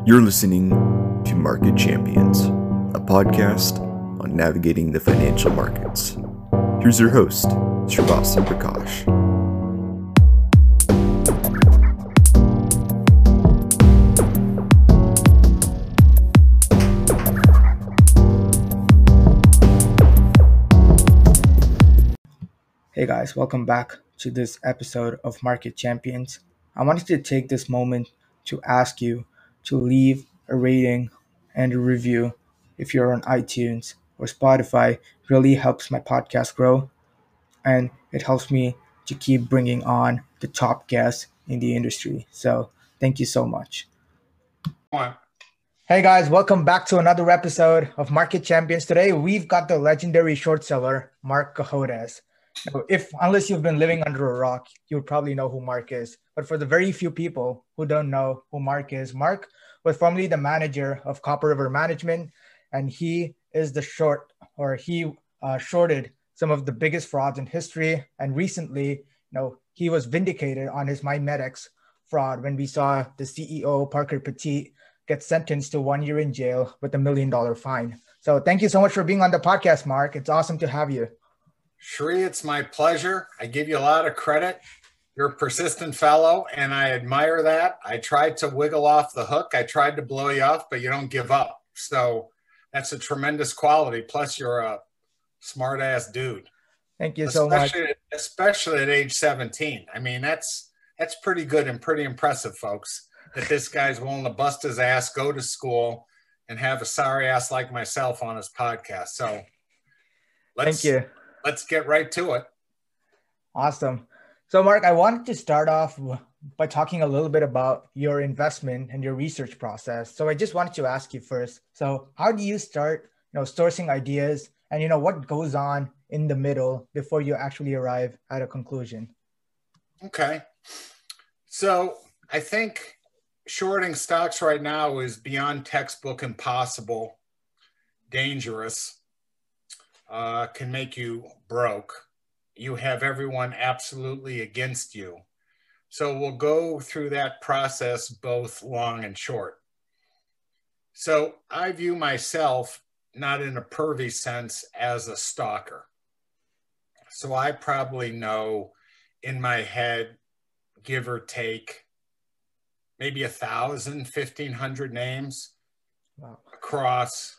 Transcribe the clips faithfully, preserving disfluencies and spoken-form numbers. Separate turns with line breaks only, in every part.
You're listening to Market Champions, a podcast on navigating the financial markets. Here's your host, Srivastava Prakash.
Hey guys, welcome back to this episode of Market Champions. I wanted to take this moment to ask you to leave a rating and a review if you're on iTunes or Spotify. It really helps my podcast grow, and it helps me to keep bringing on the top guests in the industry. So thank you so much. Hey guys, welcome back to another episode of Market Champions. Today we've got the legendary short seller, Mark Cohodes. Now, if unless you've been living under a rock, you would probably know who Mark is. But for the very few people who don't know who Mark is, Mark was formerly the manager of Copper River Management, and he is the short, or he uh, shorted some of the biggest frauds in history. And recently, you know, he was vindicated on his MyMedX fraud when we saw the C E O, Parker Petit, get sentenced to one year in jail with a million dollar fine. So thank you so much for being on the podcast, Mark. It's awesome to have you.
Shri, it's my pleasure. I give you a lot of credit. You're a persistent fellow, and I admire that. I tried to wiggle off the hook. I tried to blow you off, but you don't give up. So that's a tremendous quality. Plus, you're a smart-ass dude.
Thank you so
especially,
much.
Especially at age seventeen. I mean, that's that's pretty good and pretty impressive, folks, that this guy's willing to bust his ass, go to school, and have a sorry ass like myself on his podcast. So let's,
Thank you.
Let's get right to it.
Awesome. So, Mark, I wanted to start off by talking a little bit about your investment and your research process. So I just wanted to ask you first. So how do you start, you know, sourcing ideas, and, you know, what goes on in the middle before you actually arrive at a conclusion?
Okay. So I think shorting stocks right now is beyond textbook impossible, dangerous, uh, can make you broke. You have everyone absolutely against you. So we'll go through that process both long and short. So I view myself, not in a pervy sense, as a stalker. So I probably know in my head, give or take, maybe a thousand, fifteen hundred names wow. across.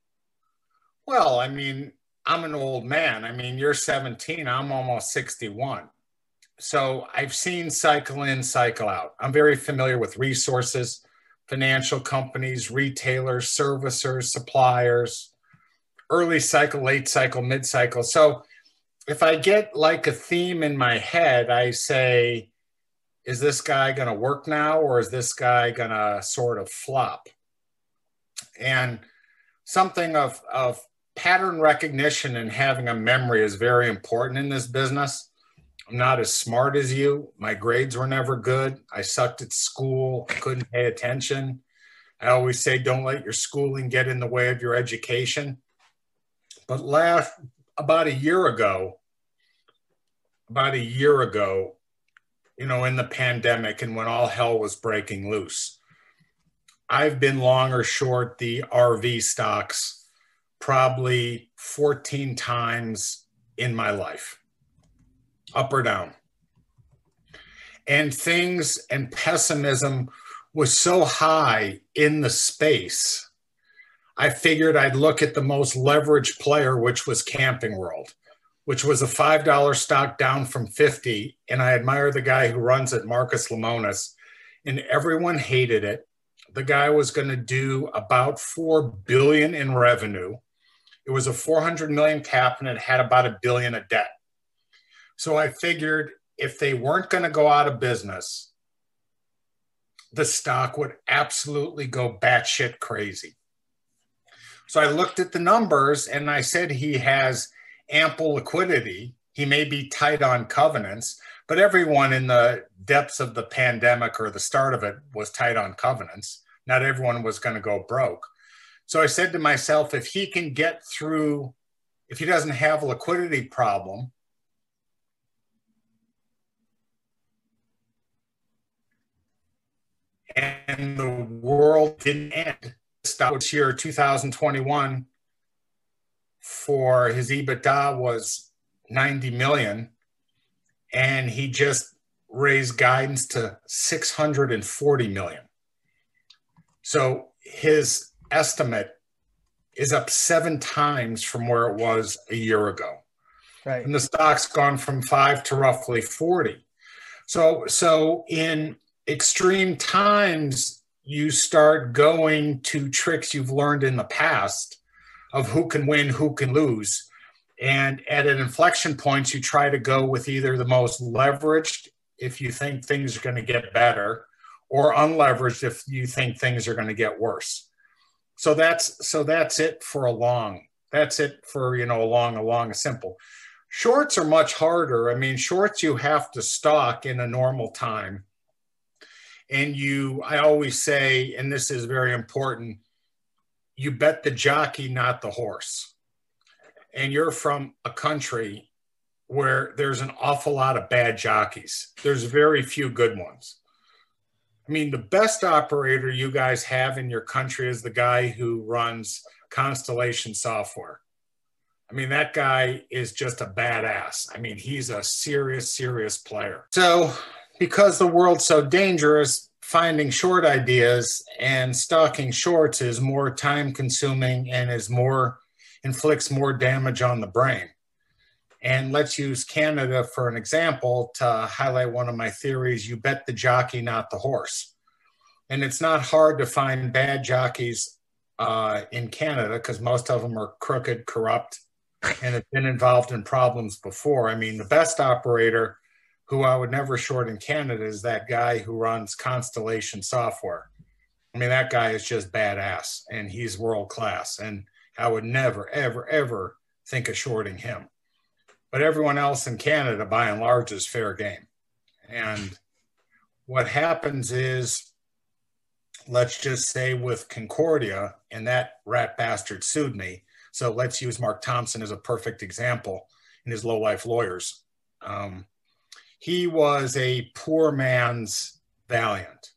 Well, I mean, I'm an old man. I mean, you're seventeen, I'm almost sixty-one. So I've seen cycle in, cycle out. I'm very familiar with resources, financial companies, retailers, servicers, suppliers, early cycle, late cycle, mid cycle. So if I get like a theme in my head, I say, is this guy going to work now, or is this guy going to sort of flop? And something of, of pattern recognition and having a memory is very important in this business. I'm not as smart as you. My grades were never good. I sucked at school. I couldn't pay attention. I always say, don't let your schooling get in the way of your education. But last, about a year ago, about a year ago, you know, in the pandemic and when all hell was breaking loose, I've been long or short the R V stocks probably fourteen times in my life, up or down. And things and pessimism was so high in the space, I figured I'd look at the most leveraged player, which was Camping World, which was a five dollar stock down from fifty. And I admire the guy who runs it, Marcus Lemonis, and everyone hated it. The guy was going to do about four billion dollars in revenue. It was a four hundred million cap, and it had about a billion of debt. So I figured if they weren't going to go out of business, the stock would absolutely go batshit crazy. So I looked at the numbers and I said, he has ample liquidity. He may be tight on covenants, but everyone in the depths of the pandemic or the start of it was tight on covenants. Not everyone was going to go broke. So I said to myself, if he can get through, if he doesn't have a liquidity problem, and the world didn't end. This year, two thousand twenty-one, for his EBITDA was ninety million, and he just raised guidance to six hundred forty million. So his estimate is up seven times from where it was a year ago.
Right.
And the stock's gone from five to roughly forty. So, so in extreme times, you start going to tricks you've learned in the past of who can win, who can lose. And at an inflection point, you try to go with either the most leveraged if you think things are going to get better, or unleveraged if you think things are going to get worse. So that's so that's it for a long. That's it for, you know, a long, a long, a simple. Shorts are much harder. I mean, shorts you have to stock in a normal time. And you, I always say, and this is very important, you bet the jockey, not the horse. And you're from a country where there's an awful lot of bad jockeys. There's very few good ones. I mean, the best operator you guys have in your country is the guy who runs Constellation Software. I mean, that guy is just a badass. I mean, he's a serious, serious player. So because the world's so dangerous, finding short ideas and stocking shorts is more time consuming and is more, inflicts more damage on the brain. And let's use Canada for an example to highlight one of my theories. You bet the jockey, not the horse. And it's not hard to find bad jockeys uh, in Canada because most of them are crooked, corrupt, and have been involved in problems before. I mean, the best operator who I would never short in Canada is that guy who runs Constellation Software. I mean, that guy is just badass and he's world class. And I would never, ever, ever think of shorting him. But everyone else in Canada, by and large, is fair game. And what happens is, let's just say with Concordia, and that rat bastard sued me. So let's use Mark Thompson as a perfect example in his low-life lawyers. Um, he was a poor man's Valiant.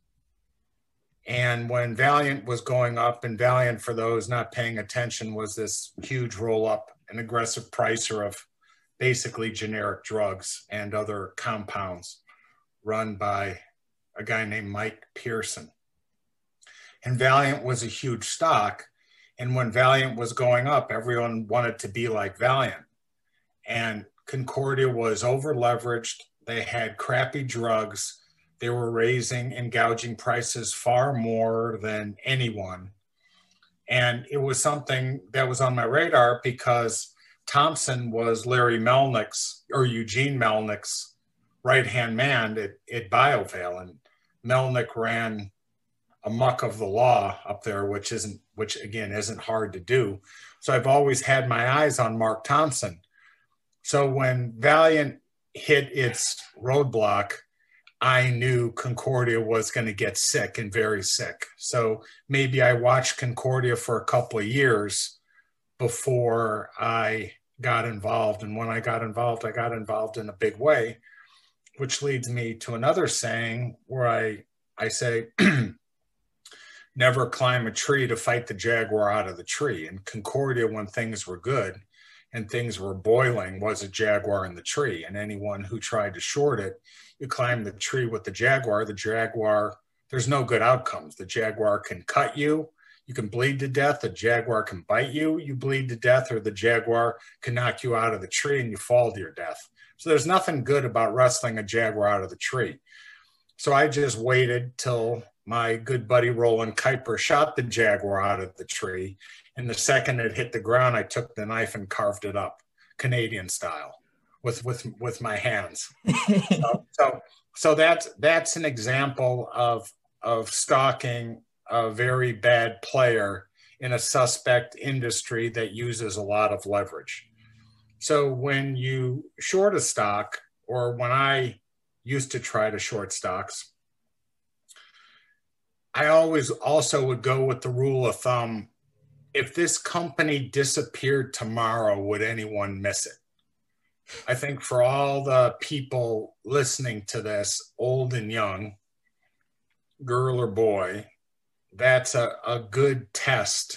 And when Valiant was going up, and Valiant, for those not paying attention, was this huge roll-up, an aggressive pricer of basically generic drugs and other compounds run by a guy named Mike Pearson. And Valiant was a huge stock. And when Valiant was going up, everyone wanted to be like Valiant. And Concordia was over leveraged. They had crappy drugs. They were raising and gouging prices far more than anyone. And it was something that was on my radar because Thompson was Larry Melnick's, or Eugene Melnick's, right-hand man at, at BioVale. And Melnick ran a muck of the law up there, which isn't, which again, isn't hard to do. So I've always had my eyes on Mark Thompson. So when Valiant hit its roadblock, I knew Concordia was going to get sick and very sick. So maybe I watched Concordia for a couple of years before I got involved. And when I got involved, I got involved in a big way, which leads me to another saying where I, I say, never climb a tree to fight the jaguar out of the tree. And Concordia, when things were good and things were boiling, was a jaguar in the tree. And anyone who tried to short it, you climb the tree with the jaguar. The jaguar, there's no good outcomes. The jaguar can cut you. You can bleed to death. The jaguar can bite you. You bleed to death, or the jaguar can knock you out of the tree and you fall to your death. So there's nothing good about wrestling a jaguar out of the tree. So I just waited till my good buddy Roland Kuiper shot the jaguar out of the tree. And the second it hit the ground, I took the knife and carved it up, Canadian style, with with with my hands. so, so so that's that's an example of of stalking a very bad player in a suspect industry that uses a lot of leverage. So when you short a stock, or when I used to try to short stocks, I always also would go with the rule of thumb: if this company disappeared tomorrow, would anyone miss it? I think for all the people listening to this, old and young, girl or boy, that's a, a good test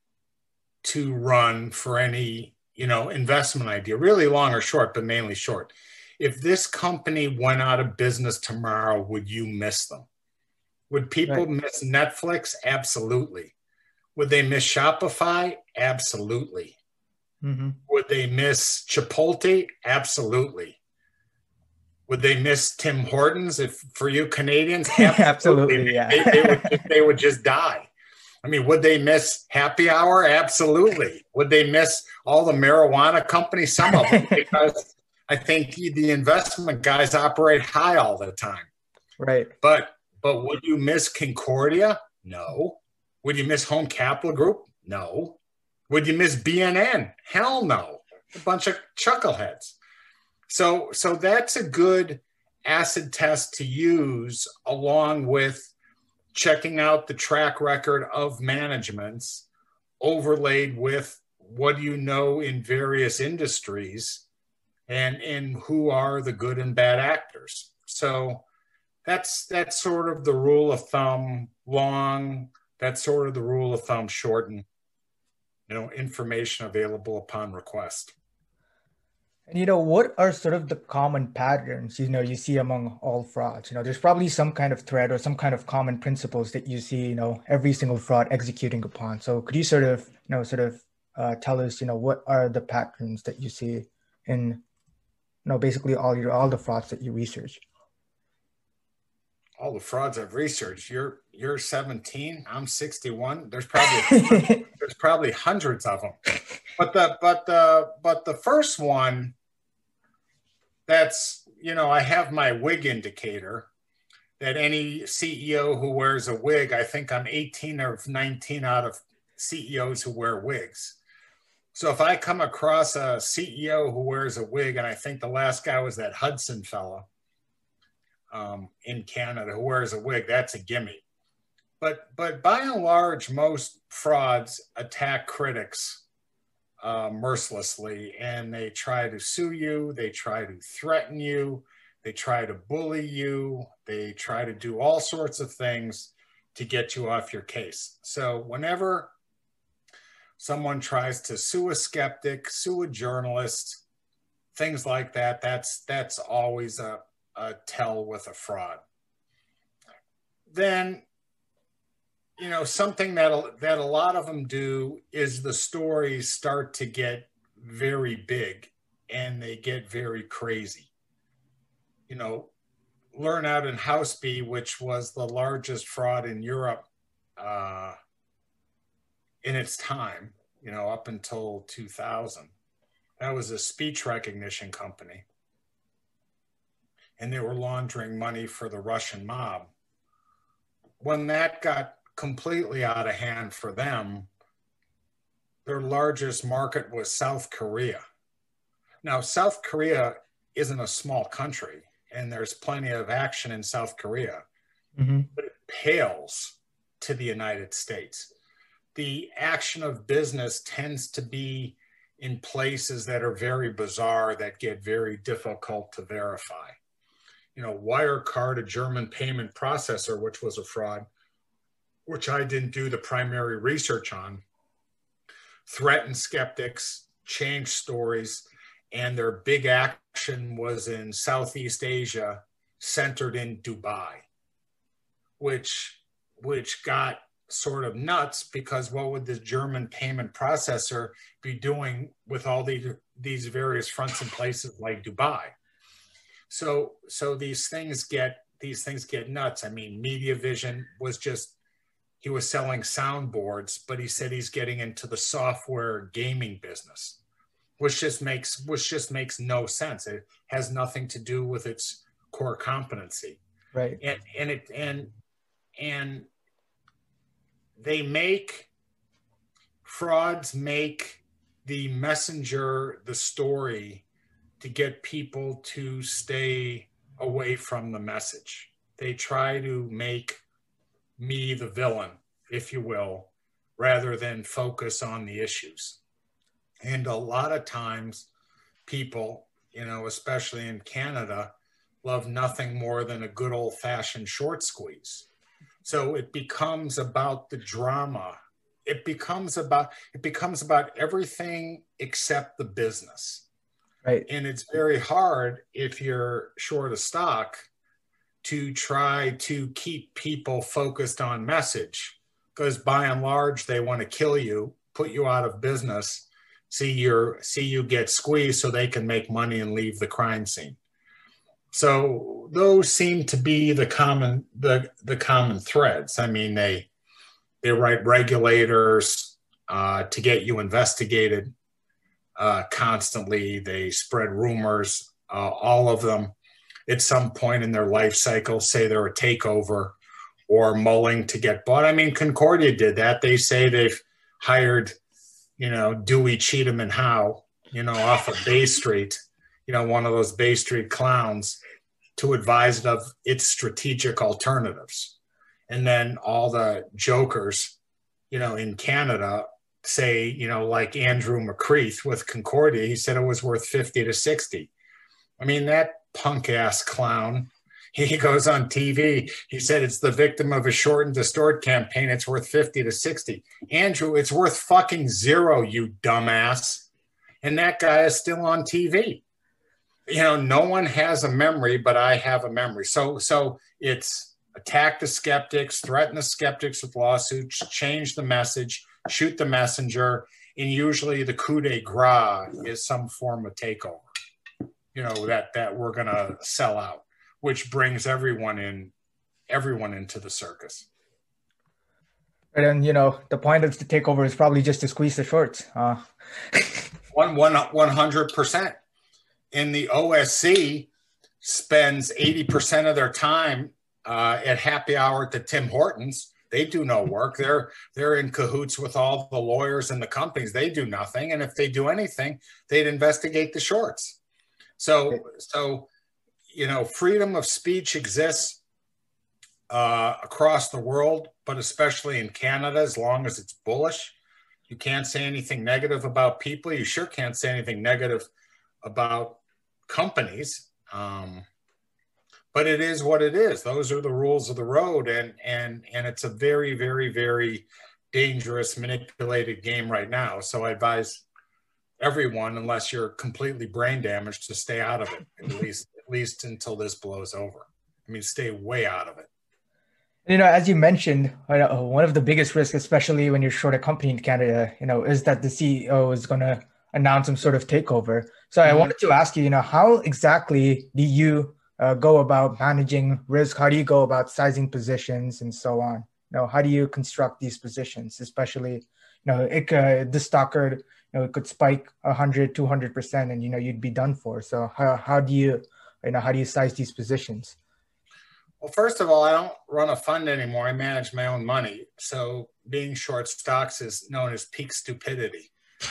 to run for any, you know, investment idea, really long or short, but mainly short. If this company went out of business tomorrow, would you miss them? Would people right. miss Netflix? Absolutely. Would they miss Shopify? Absolutely. Mm-hmm. Would they miss Chipotle? Absolutely. Would they miss Tim Hortons? If for you Canadians, absolutely,
absolutely yeah.
they, they, would just, they would just die. I mean, would they miss happy hour? Absolutely. Would they miss all the marijuana companies? Some of them, because I think the investment guys operate high all the time.
Right.
But but would you miss Concordia? No. Would you miss Home Capital Group? No. Would you miss B N N? Hell no. A bunch of chuckleheads. So so that's a good acid test to use, along with checking out the track record of managements, overlaid with what do you know in various industries, and and who are the good and bad actors. So that's that's sort of the rule of thumb long, that's sort of the rule of thumb short, and you know, information available upon request.
And, you know, what are sort of the common patterns, you know, you see among all frauds? You know, there's probably some kind of thread or some kind of common principles that you see, you know, every single fraud executing upon. So could you sort of, you know, sort of uh, tell us, you know, what are the patterns that you see in, you know, basically all your, all the frauds that you research?
All the frauds I've researched. You're, you're seventeen, I'm sixty-one. There's probably, there's probably hundreds of them. But the, but the, but the first one, that's, you know, I have my wig indicator that any C E O who wears a wig, I think I'm eighteen or nineteen out of C E Os who wear wigs. So if I come across a C E O who wears a wig, and I think the last guy was that Hudson fellow um, in Canada who wears a wig, that's a gimme. But, but by and large, most frauds attack critics Uh, mercilessly, and they try to sue you, they try to threaten you, they try to bully you, they try to do all sorts of things to get you off your case. So whenever someone tries to sue a skeptic, sue a journalist, things like that, that's that's always a, a tell with a fraud. Then, you know, something that that a lot of them do is the stories start to get very big and they get very crazy. You know, learn out in Houseby, which was the largest fraud in Europe uh, in its time, you know, up until two thousand. That was a speech recognition company. And they were laundering money for the Russian mob. When that got completely out of hand for them, their largest market was South Korea. Now, South Korea isn't a small country, and there's plenty of action in South Korea, mm-hmm. but it pales to the United States. The action of business tends to be in places that are very bizarre, that get very difficult to verify. You know, Wirecard, a German payment processor, which was a fraud, which I didn't do the primary research on, threatened skeptics, changed stories, and their big action was in Southeast Asia, centered in Dubai, which, which got sort of nuts, because what would this German payment processor be doing with all these, these various fronts and places like Dubai? So, so these things get, these things get nuts. I mean, MediaVision was just, he was selling soundboards, but he said he's getting into the software gaming business, which just makes which just makes no sense. It has nothing to do with its core competency.
Right.
And and it and and they make frauds make the messenger the story to get people to stay away from the message. They try to make me the villain, if you will, rather than focus on the issues. And a lot of times people, you know, especially in Canada, love nothing more than a good old-fashioned short squeeze. So it becomes about the drama. It becomes about it becomes about everything except the business.
Right.
And it's very hard if you're short a stock to try to keep people focused on message, because by and large they want to kill you, put you out of business, see your see you get squeezed so they can make money and leave the crime scene. So those seem to be the common the the common threads. I mean, they they write regulators uh, to get you investigated uh, constantly. They spread rumors, uh, all of them at some point in their life cycle say they're a takeover or mulling to get bought. I mean, Concordia did that. They say they've hired, you know, Dewey, Cheatham, and Howe, you know, off of Bay Street, you know, one of those Bay Street clowns, to advise it of its strategic alternatives. And then all the jokers, you know, in Canada say, you know, like Andrew McCreath with Concordia, he said it was worth fifty to sixty. I mean, that punk ass clown, he goes on T V, he said it's the victim of a short and distort campaign, it's worth fifty to sixty. Andrew, it's worth fucking zero, you dumbass. And that guy is still on T V. You know, no one has a memory, but I have a memory. So, so it's attack the skeptics, threaten the skeptics with lawsuits, change the message, shoot the messenger, and usually the coup de grace is some form of takeover, you know, that, that we're going to sell out, which brings everyone in, everyone into the circus.
And, you know, the point of the takeover is probably just to squeeze the shorts. Uh.
one, one, one hundred percent. And the O S C spends eighty percent of their time uh, at happy hour at the Tim Hortons. They do no work. They're they're in cahoots with all the lawyers and the companies. They do nothing. And if they do anything, they'd investigate the shorts. So, so you know, freedom of speech exists uh, across the world, but especially in Canada, as long as it's bullish. You can't say anything negative about people. You sure can't say anything negative about companies. Um, but it is what it is. Those are the rules of the road. And, and, and it's a very, very, very dangerous, manipulated game right now. So I advise everyone, unless you're completely brain damaged, to stay out of it, at least, at least until this blows over. I mean, stay way out of it.
You know, as you mentioned, one of the biggest risks, especially when you're short a company in Canada, you know, is that the C E O is going to announce some sort of takeover. So I wanted to ask you, you know, how exactly do you uh, go about managing risk? How do you go about sizing positions and so on? You know, how do you construct these positions, especially, you know, it could, the stock could, you know, it could spike one hundred, two hundred percent and, you know, you'd be done for. So how, how do you, you know, how do you size these positions?
Well, first of all, I don't run a fund anymore. I manage my own money. So being short stocks is known as peak stupidity.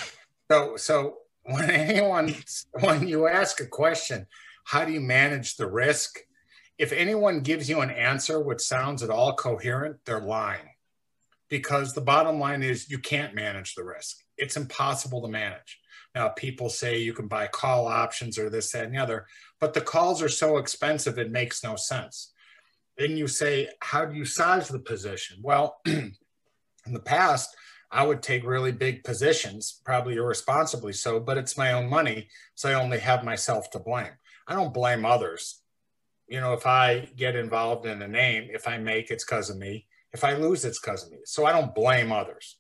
So, so when anyone, when you ask a question, how do you manage the risk? If anyone gives you an answer which sounds at all coherent, they're lying. Because the bottom line is you can't manage the risk. It's impossible to manage. Now, people say you can buy call options or this, that, and the other, but the calls are so expensive, it makes no sense. Then you say, how do you size the position? Well, in the past, I would take really big positions, probably irresponsibly so, but it's my own money, so I only have myself to blame. I don't blame others. You know, if I get involved in a name, if I make, it's because of me. If I lose, it's because of me. So I don't blame others.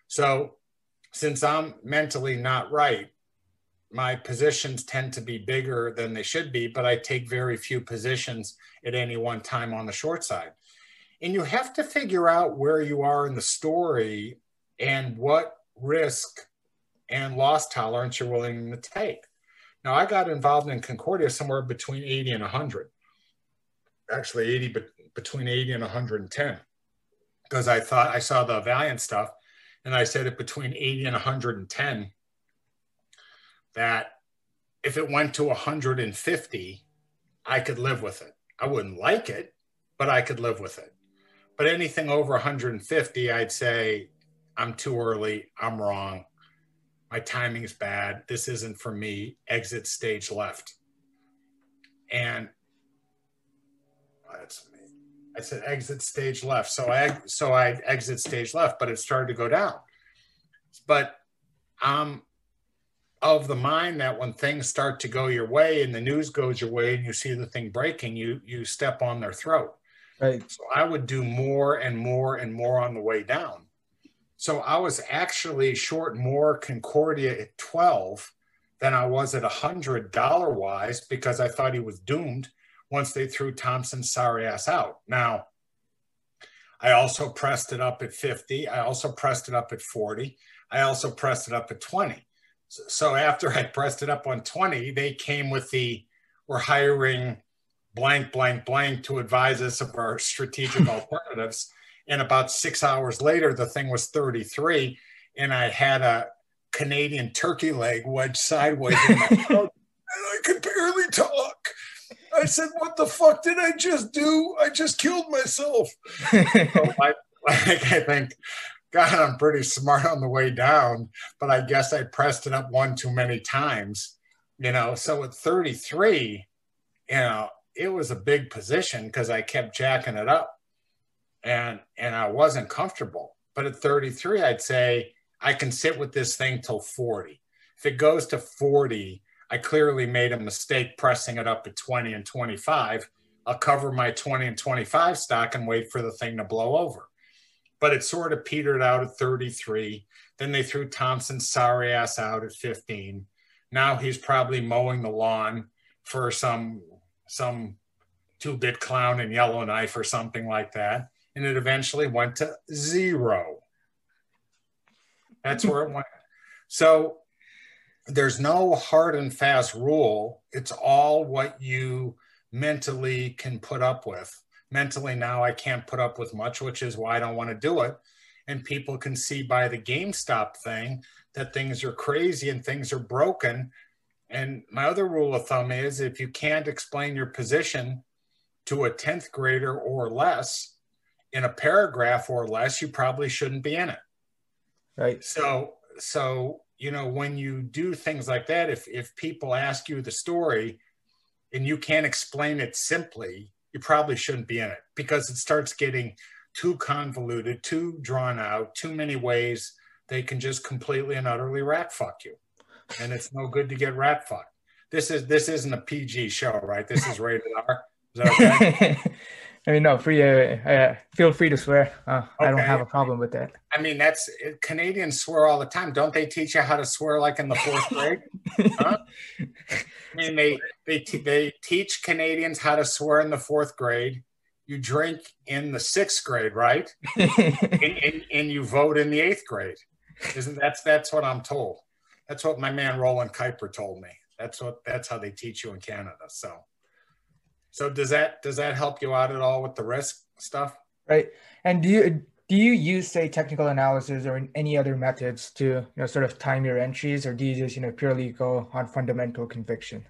So since I'm mentally not right, my positions tend to be bigger than they should be, but I take very few positions at any one time on the short side. And you have to figure out where you are in the story and what risk and loss tolerance you're willing to take. Now, I got involved in Concordia somewhere between eighty and one hundred. Actually, eighty, but between eighty and one hundred ten. Because I thought I saw the Valiant stuff, and I said it between eighty and one hundred ten, that if it went to one hundred fifty, I could live with it. I wouldn't like it, but I could live with it. But anything over one hundred fifty, I'd say, I'm too early, I'm wrong, my timing's bad, this isn't for me, exit stage left. And that's me. I said exit stage left. So I so I exit stage left, but it started to go down. But I'm of the mind that when things start to go your way and the news goes your way and you see the thing breaking, you you step on their throat.
Right.
So I would do more and more and more on the way down. So I was actually short more Concordia at twelve than I was at one hundred dollar wise because I thought he was doomed once they threw Thompson's sorry ass out. Now, I also pressed it up at fifty. I also pressed it up at forty. I also pressed it up at twenty. So, so after I pressed it up on twenty, they came with the, we're hiring blank, blank, blank to advise us of our strategic alternatives. And about six hours later, the thing was thirty-three. And I had a Canadian turkey leg wedged sideways in my throat. And I could barely talk. I said, what the fuck did I just do? I just killed myself. So I, like, I think, God, I'm pretty smart on the way down, but I guess I pressed it up one too many times, you know? So at thirty-three, you know, it was a big position because I kept jacking it up and, and I wasn't comfortable. But at thirty-three, I'd say I can sit with this thing till forty. If it goes to forty, I clearly made a mistake pressing it up at twenty and twenty-five. I'll cover my twenty and twenty-five stock and wait for the thing to blow over. But it sort of petered out at thirty-three. Then they threw Thompson's sorry ass out at fifteen. Now he's probably mowing the lawn for some, some two-bit clown in Yellowknife or something like that. And it eventually went to zero. That's where it went. So there's no hard and fast rule. It's all what you mentally can put up with. Mentally now I can't put up with much, which is why I don't want to do it. And people can see by the GameStop thing that things are crazy and things are broken. And my other rule of thumb is if you can't explain your position to a tenth grader or less in a paragraph or less, you probably shouldn't be in it.
Right.
So, so, you know, when you do things like that, if, if people ask you the story and you can't explain it simply, you probably shouldn't be in it because it starts getting too convoluted, too drawn out, too many ways they can just completely and utterly rat fuck you. And it's no good to get rat fucked. This is, this isn't a P G show, right? This is rated R. Is that okay?
I mean, no, free, uh, uh, feel free to swear. Uh, okay. I don't have a problem with that.
I mean, that's Canadians swear all the time. Don't they teach you how to swear like in the fourth grade? Huh? I mean, they they t- they teach Canadians how to swear in the fourth grade. You drink in the sixth grade, right? and, and, and you vote in the eighth grade. Isn't that's that's what I'm told. That's what my man Roland Kuiper told me. That's what that's how they teach you in Canada. So. So does that does that help you out at all with the risk stuff?
Right. And do you do you use, say, technical analysis or any other methods to, you know, sort of time your entries, or do you just, you know, purely go on fundamental conviction?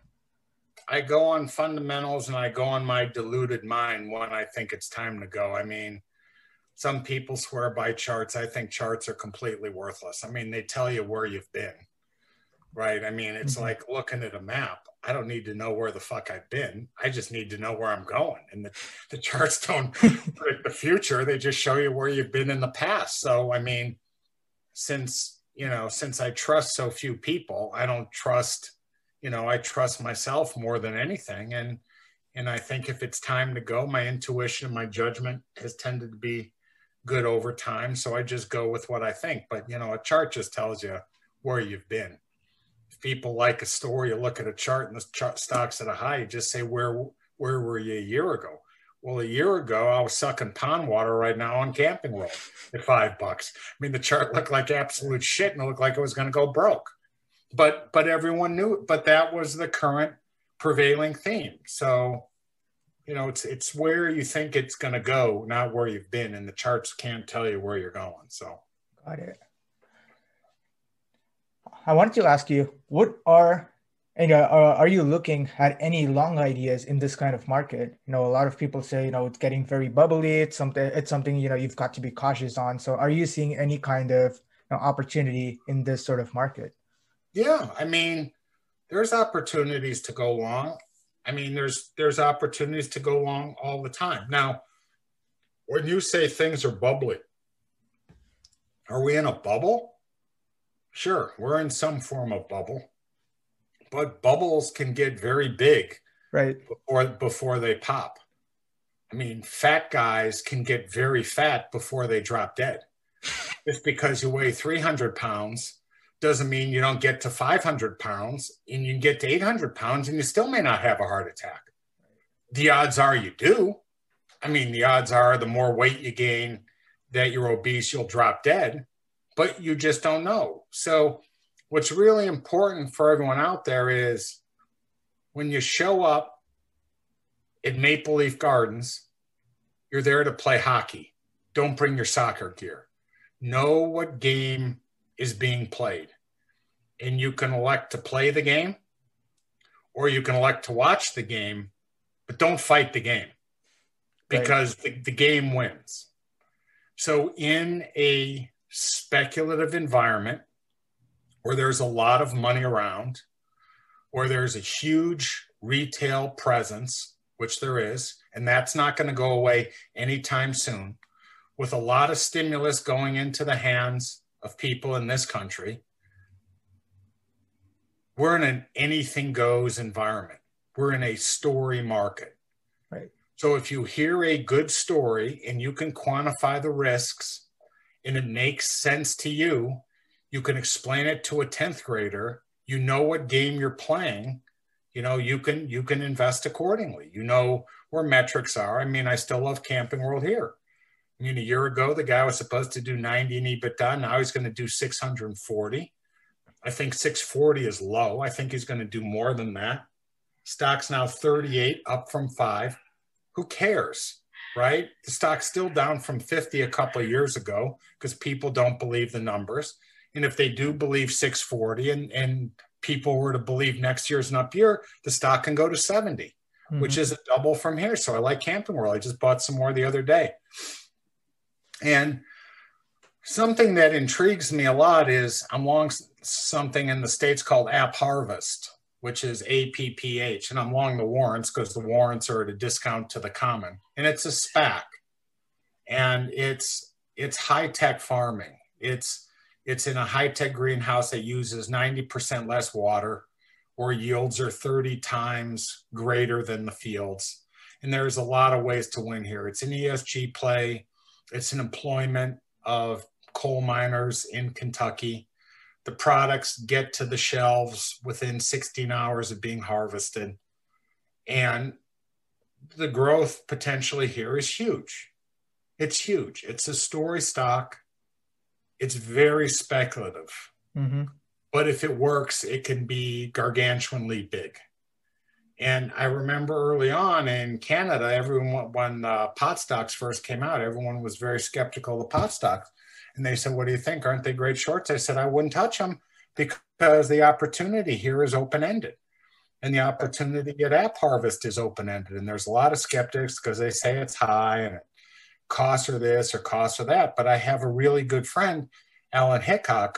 I go on fundamentals and I go on my deluded mind when I think it's time to go. I mean, some people swear by charts. I think charts are completely worthless. I mean, they tell you where you've been, right? I mean, it's mm-hmm. like looking at a map. I don't need to know where the fuck I've been. I just need to know where I'm going. And the, the charts don't predict the future. They just show you where you've been in the past. So, I mean, since, you know, since I trust so few people, I don't trust, you know, I trust myself more than anything. And, and I think if it's time to go, my intuition and my judgment has tended to be good over time. So I just go with what I think. But, you know, a chart just tells you where you've been. People like a story, you look at a chart and the chart stock's at a high, you just say, where where were you a year ago? Well, a year ago, I was sucking pond water right now on Camping World at five bucks. I mean, the chart looked like absolute shit and it looked like it was going to go broke. But but everyone knew it. But that was the current prevailing theme. So, you know, it's it's where you think it's going to go, not where you've been. And the charts can't tell you where you're going. So,
got it. I wanted to ask you, what are, you know, are, are you looking at any long ideas in this kind of market? You know, a lot of people say, you know, it's getting very bubbly. It's something, it's something, you know, you've got to be cautious on. So are you seeing any kind of, you know, opportunity in this sort of market?
Yeah. I mean, there's opportunities to go long. I mean, there's, there's opportunities to go long all the time. Now, when you say things are bubbly, are we in a bubble? Sure, we're in some form of bubble, but bubbles can get very big
right
before, before they pop. I mean, fat guys can get very fat before they drop dead. Just because you weigh three hundred pounds doesn't mean you don't get to five hundred pounds, and you can get to eight hundred pounds and you still may not have a heart attack. The odds are you do. I mean, the odds are the more weight you gain that you're obese, you'll drop dead, but you just don't know. So what's really important for everyone out there is when you show up at Maple Leaf Gardens, you're there to play hockey. Don't bring your soccer gear. Know what game is being played. And you can elect to play the game, or you can elect to watch the game, but don't fight the game, because right. the, the game wins. So in a speculative environment where there's a lot of money around, where there's a huge retail presence, which there is, and that's not going to go away anytime soon, with a lot of stimulus going into the hands of people in this country, we're in an anything goes environment. We're in a story market.
Right.
So if you hear a good story and you can quantify the risks and it makes sense to you, you can explain it to a tenth grader, you know what game you're playing, you know, you can, you can invest accordingly. You know where metrics are. I mean, I still love Camping World here. I mean, a year ago, the guy was supposed to do ninety in EBITDA. Now he's going to do six hundred forty. I think six forty is low. I think he's going to do more than that. Stock's now thirty-eight, up from five. Who cares, right? The stock's still down from fifty a couple of years ago because people don't believe the numbers. And if they do believe six forty and, and people were to believe next year's an up year, the stock can go to seventy, mm-hmm. which is a double from here. So I like Camping World. I just bought some more the other day. And something that intrigues me a lot is I'm long something in the States called AppHarvest, which is A P P H. And I'm long the warrants because the warrants are at a discount to the common. And it's a SPAC. And it's it's high-tech farming. It's it's in a high-tech greenhouse that uses ninety percent less water, or yields are thirty times greater than the fields. And there's a lot of ways to win here. It's an E S G play. It's an employment of coal miners in Kentucky. The products get to the shelves within sixteen hours of being harvested. And the growth potentially here is huge. It's huge. It's a story stock. It's very speculative. Mm-hmm. But if it works, it can be gargantuanly big. And I remember early on in Canada, everyone, when uh, pot stocks first came out, everyone was very skeptical of pot stocks. And they said, what do you think? Aren't they great shorts? I said, I wouldn't touch them because the opportunity here is open-ended. And the opportunity at AppHarvest is open-ended. And there's a lot of skeptics because they say it's high and it costs or this or costs or that. But I have a really good friend, Alan Hickok,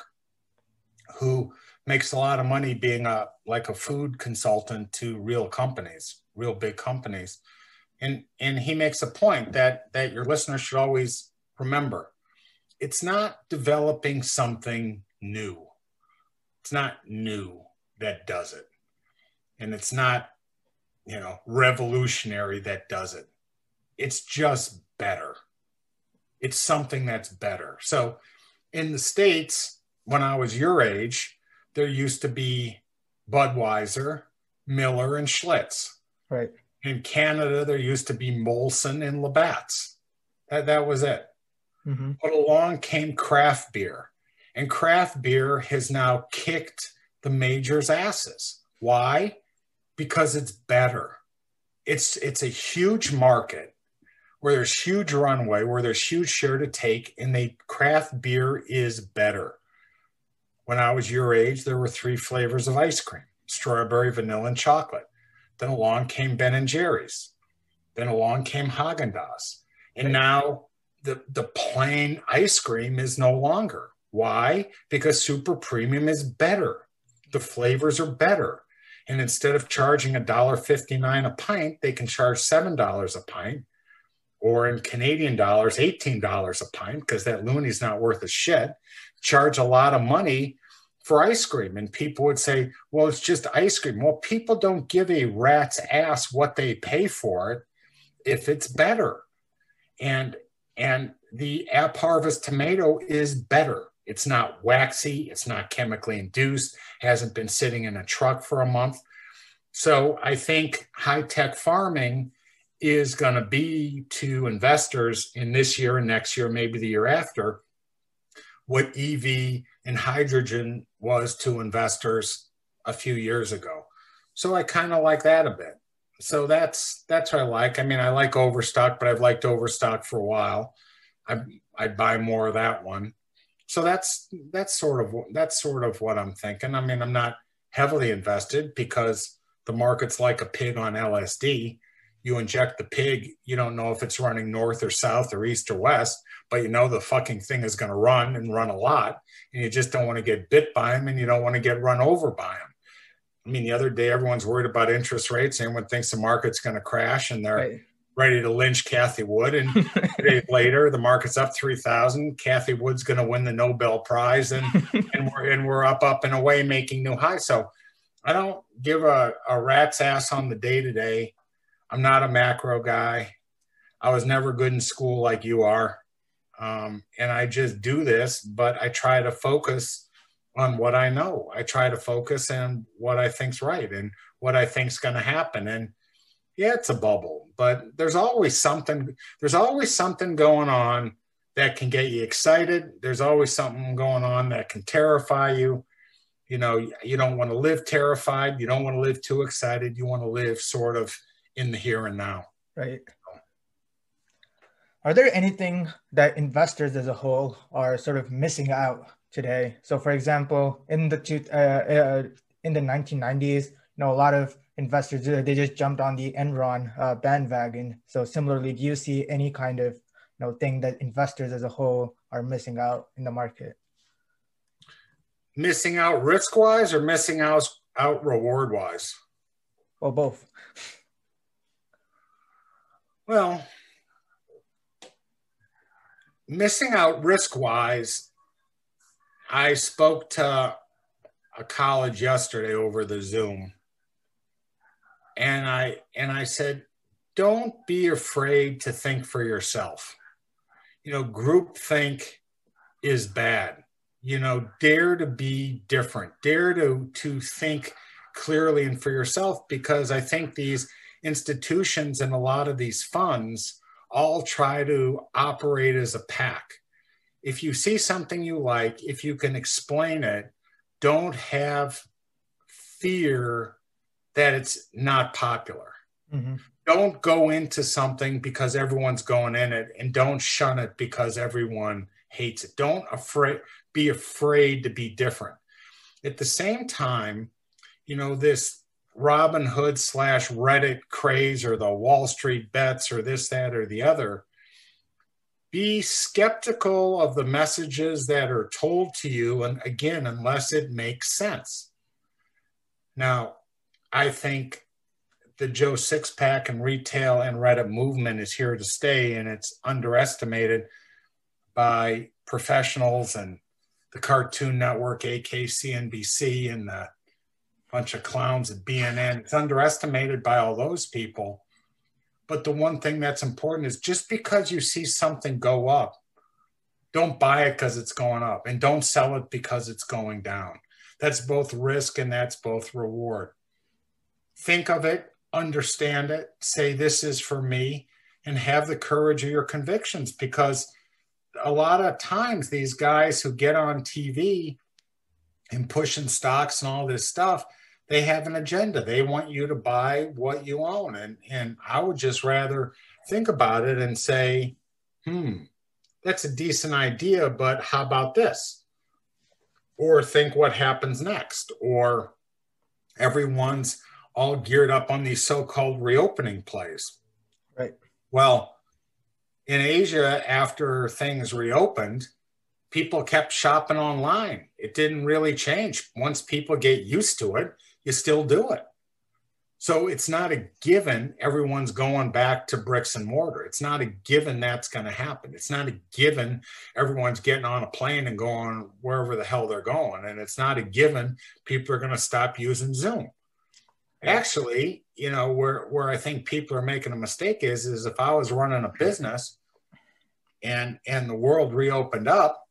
who makes a lot of money being a like a food consultant to real companies, real big companies. And, and he makes a point that, that your listeners should always remember. It's not developing something new. It's not new that does it. And it's not, you know, revolutionary that does it. It's just better. It's something that's better. So in the States, when I was your age, there used to be Budweiser, Miller, and Schlitz.
Right.
In Canada, there used to be Molson and Labatt's. That, that was it. Mm-hmm. But along came craft beer. And craft beer has now kicked the majors' asses. Why? Because it's better. It's, it's a huge market where there's huge runway, where there's huge share to take, and they craft beer is better. When I was your age, there were three flavors of ice cream: strawberry, vanilla, and chocolate. Then along came Ben and Jerry's. Then along came Haagen-Dazs. And now the, the plain ice cream is no longer. Why? Because super premium is better. The flavors are better. And instead of charging one dollar fifty-nine a pint, they can charge seven dollars a pint. or in Canadian dollars, eighteen dollars a pint, because that loony's not worth a shit, charge a lot of money for ice cream. And people would say, well, it's just ice cream. Well, people don't give a rat's ass what they pay for it if it's better. And, and the App Harvest tomato is better. It's not waxy. It's not chemically induced, hasn't been sitting in a truck for a month. So I think high-tech farming is going to be to investors in this year and next year, maybe the year after, what E V and hydrogen was to investors a few years ago. So I kind of like that a bit. So that's that's what I like. I mean, I like Overstock, but I've liked Overstock for a while. I I'd buy more of that one. So that's that's sort of that's sort of what I'm thinking. I mean, I'm not heavily invested because the market's like a pig on L S D. You inject the pig, you don't know if it's running north or south or east or west, but you know the fucking thing is going to run and run a lot, and you just don't want to get bit by them, and you don't want to get run over by them. I mean, the other day, everyone's worried about interest rates. Everyone thinks the market's going to crash, and they're right. ready to lynch Cathie Wood. And two days later, the market's up three thousand. Cathie Wood's going to win the Nobel Prize, and and we're and we're up, up and away, making new highs. So I don't give a, a rat's ass on the day to day. I'm not a macro guy. I was never good in school like you are. Um, and I just do this, but I try to focus on what I know. I try to focus on what I think's right and what I think's going to happen. And yeah, it's a bubble, but there's always something, there's always something going on that can get you excited. There's always something going on that can terrify you. You know, you don't want to live terrified. You don't want to live too excited. You want to live sort of in the here and now.
Right. Are there anything that investors as a whole are sort of missing out today? So, for example, in the two, uh, uh, in the nineteen nineties, you know, a lot of investors, they just jumped on the Enron uh, bandwagon. So, similarly, do you see any kind of, you know, thing that investors as a whole are missing out in the market?
Missing out risk-wise or missing out, out reward-wise?
Well, both.
Well, missing out risk-wise, I spoke to a college yesterday over the Zoom, and I and I said, don't be afraid to think for yourself. You know, groupthink is bad. You know, dare to be different. Dare to to think clearly and for yourself, because I think these institutions and a lot of these funds all try to operate as a pack. If you see something you like, if you can explain it, don't have fear that it's not popular. Mm-hmm. Don't go into something because everyone's going in it, and don't shun it because everyone hates it. Don't afraid, be afraid to be different. At the same time, you know, this Robinhood slash Reddit craze or the Wall Street bets or this, that, or the other, be skeptical of the messages that are told to you, and again, unless it makes sense. Now, I think the Joe Sixpack and retail and Reddit movement is here to stay, and it's underestimated by professionals and the Cartoon Network, A K C N B C, and the bunch of clowns at B N N. It's underestimated by all those people. But the one thing that's important is just because you see something go up, don't buy it because it's going up, and don't sell it because it's going down. That's both risk and that's both reward. Think of it, understand it, say this is for me, and have the courage of your convictions, because a lot of times these guys who get on T V and pushing stocks and all this stuff, they have an agenda. They want you to buy what you own. And, and I would just rather think about it and say, hmm, that's a decent idea, but how about this? Or think what happens next. Or everyone's all geared up on these so-called reopening plays.
Right.
Well, in Asia, after things reopened, people kept shopping online. It didn't really change. Once people get used to it, you still do it. So it's not a given everyone's going back to bricks and mortar. It's not a given that's going to happen. It's not a given everyone's getting on a plane and going wherever the hell they're going. And it's not a given people are going to stop using Zoom. Actually, you know, where, where I think people are making a mistake is, is if I was running a business and, and the world reopened up,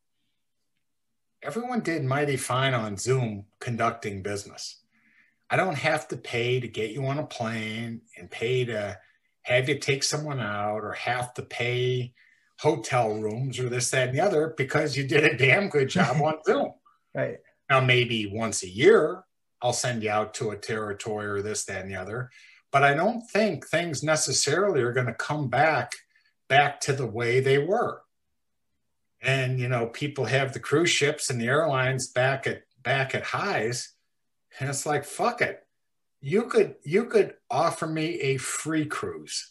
everyone did mighty fine on Zoom conducting business. I don't have to pay to get you on a plane and pay to have you take someone out or have to pay hotel rooms or this, that, and the other because you did a damn good job on Zoom.
Right.
Now, maybe once a year, I'll send you out to a territory or this, that, and the other. But I don't think things necessarily are going to come back, back to the way they were. And, you know, people have the cruise ships and the airlines back at back at highs. And it's like, fuck it. You could you could offer me a free cruise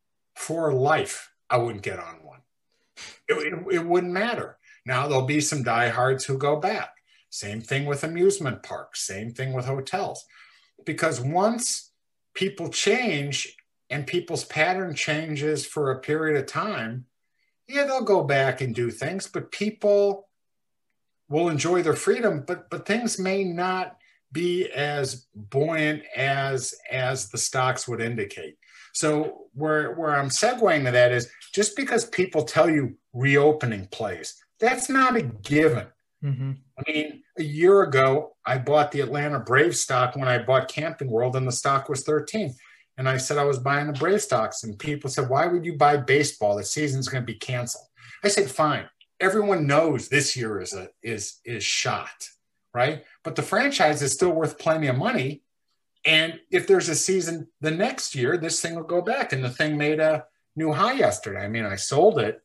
for life. I wouldn't get on one. It, it, it wouldn't matter. Now, there'll be some diehards who go back. Same thing with amusement parks. Same thing with hotels. Because once people change and people's pattern changes for a period of time, yeah, they'll go back and do things, but people will enjoy their freedom, but but things may not be as buoyant as as the stocks would indicate. So where where I'm segueing to that is just because people tell you reopening plays, that's not a given.
Mm-hmm.
I mean, a year ago, I bought the Atlanta Braves stock when I bought Camping World, and the stock was thirteen. And I said I was buying the Brave stocks, and people said, "Why would you buy baseball? The season's going to be canceled." I said, "Fine. Everyone knows this year is a is is shot, right? But the franchise is still worth plenty of money. And if there's a season the next year, this thing will go back." And the thing made a new high yesterday. I mean, I sold it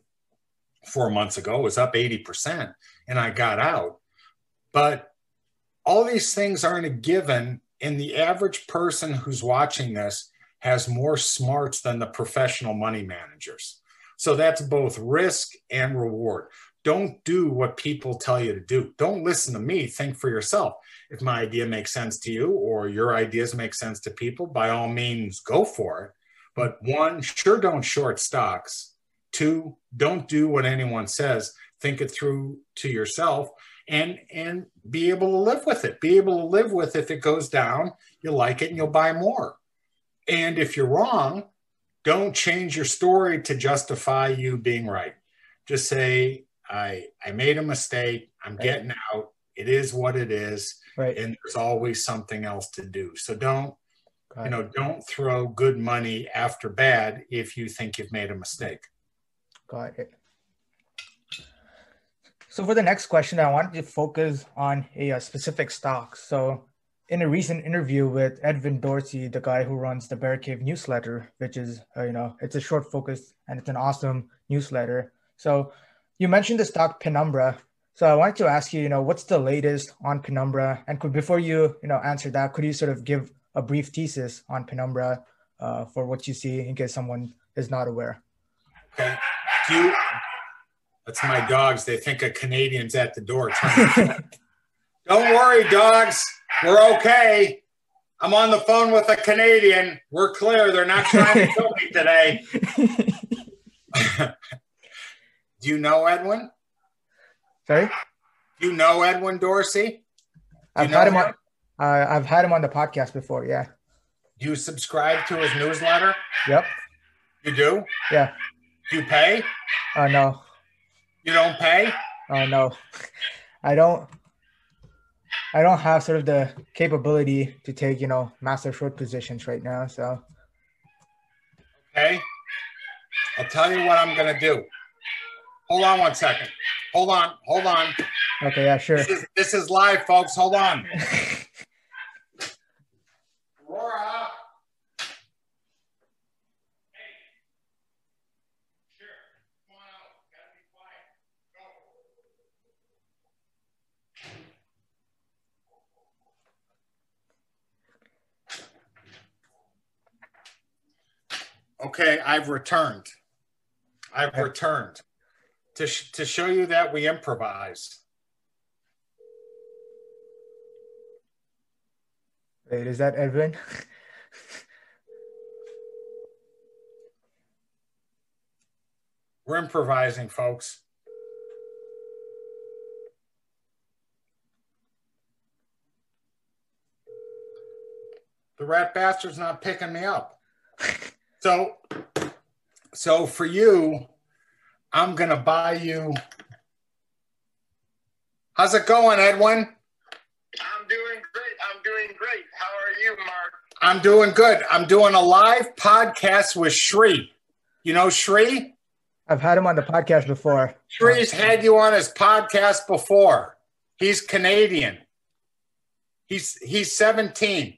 four months ago. It was up eighty percent, and I got out. But all these things aren't a given, and the average person who's watching this has more smarts than the professional money managers. So that's both risk and reward. Don't do what people tell you to do. Don't listen to me. Think for yourself. If my idea makes sense to you or your ideas make sense to people, by all means, go for it. But one, sure don't short stocks. Two, don't do what anyone says. Think it through to yourself and, and be able to live with it. Be able to live with if it goes down, you'll like it and you'll buy more. And if you're wrong, don't change your story to justify you being right. Just say, I, I made a mistake. I'm right. Getting out. It is what it is.
Right.
And there's always something else to do. So don't,
Got
you know,
it.
don't throw good money after bad if you think you've made a mistake.
Got it. So for the next question, I wanted to focus on a, a specific stock. So in a recent interview with Edwin Dorsey, the guy who runs the Bear Cave newsletter, which is, uh, you know, it's a short focus and it's an awesome newsletter. So you mentioned the stock Penumbra. So I wanted to ask you, you know, what's the latest on Penumbra? And could, before you, you know, answer that, could you sort of give a brief thesis on Penumbra uh, for what you see in case someone is not aware?
Okay. Do you, that's my dogs. They think a Canadian's at the door. Don't worry, dogs. We're okay. I'm on the phone with a Canadian. We're clear. They're not trying to kill me today. Do you know Edwin?
Sorry?
Do you know Edwin Dorsey? Do
I've had him, him on. Uh, I've had him on the podcast before. Yeah.
Do you subscribe to his newsletter?
Yep.
You do?
Yeah.
Do you pay?
Uh, no.
You don't pay?
Oh, no. I don't. I don't have sort of the capability to take, you know, massive short positions right now. So.
Okay. I'll tell you what I'm going to do. Hold on one second. Hold on. Hold on.
Okay. Yeah, sure.
This is, this is live, folks. Hold on. Aurora. Hey. Sure. Come on out. Gotta be quiet. Go. Okay, I've returned. I've okay. returned to sh- to show you that we improvise.
Wait, is that Edwin?
We're improvising, folks. The rat bastard's not picking me up. So, so for you, I'm going to buy you. How's it going, Edwin?
I'm doing great. I'm doing great. How are you, Mark?
I'm doing good. I'm doing a live podcast with Shri. You know Shri?
I've had him on the podcast before.
Shri's had you on his podcast before. He's Canadian. He's he's seventeen.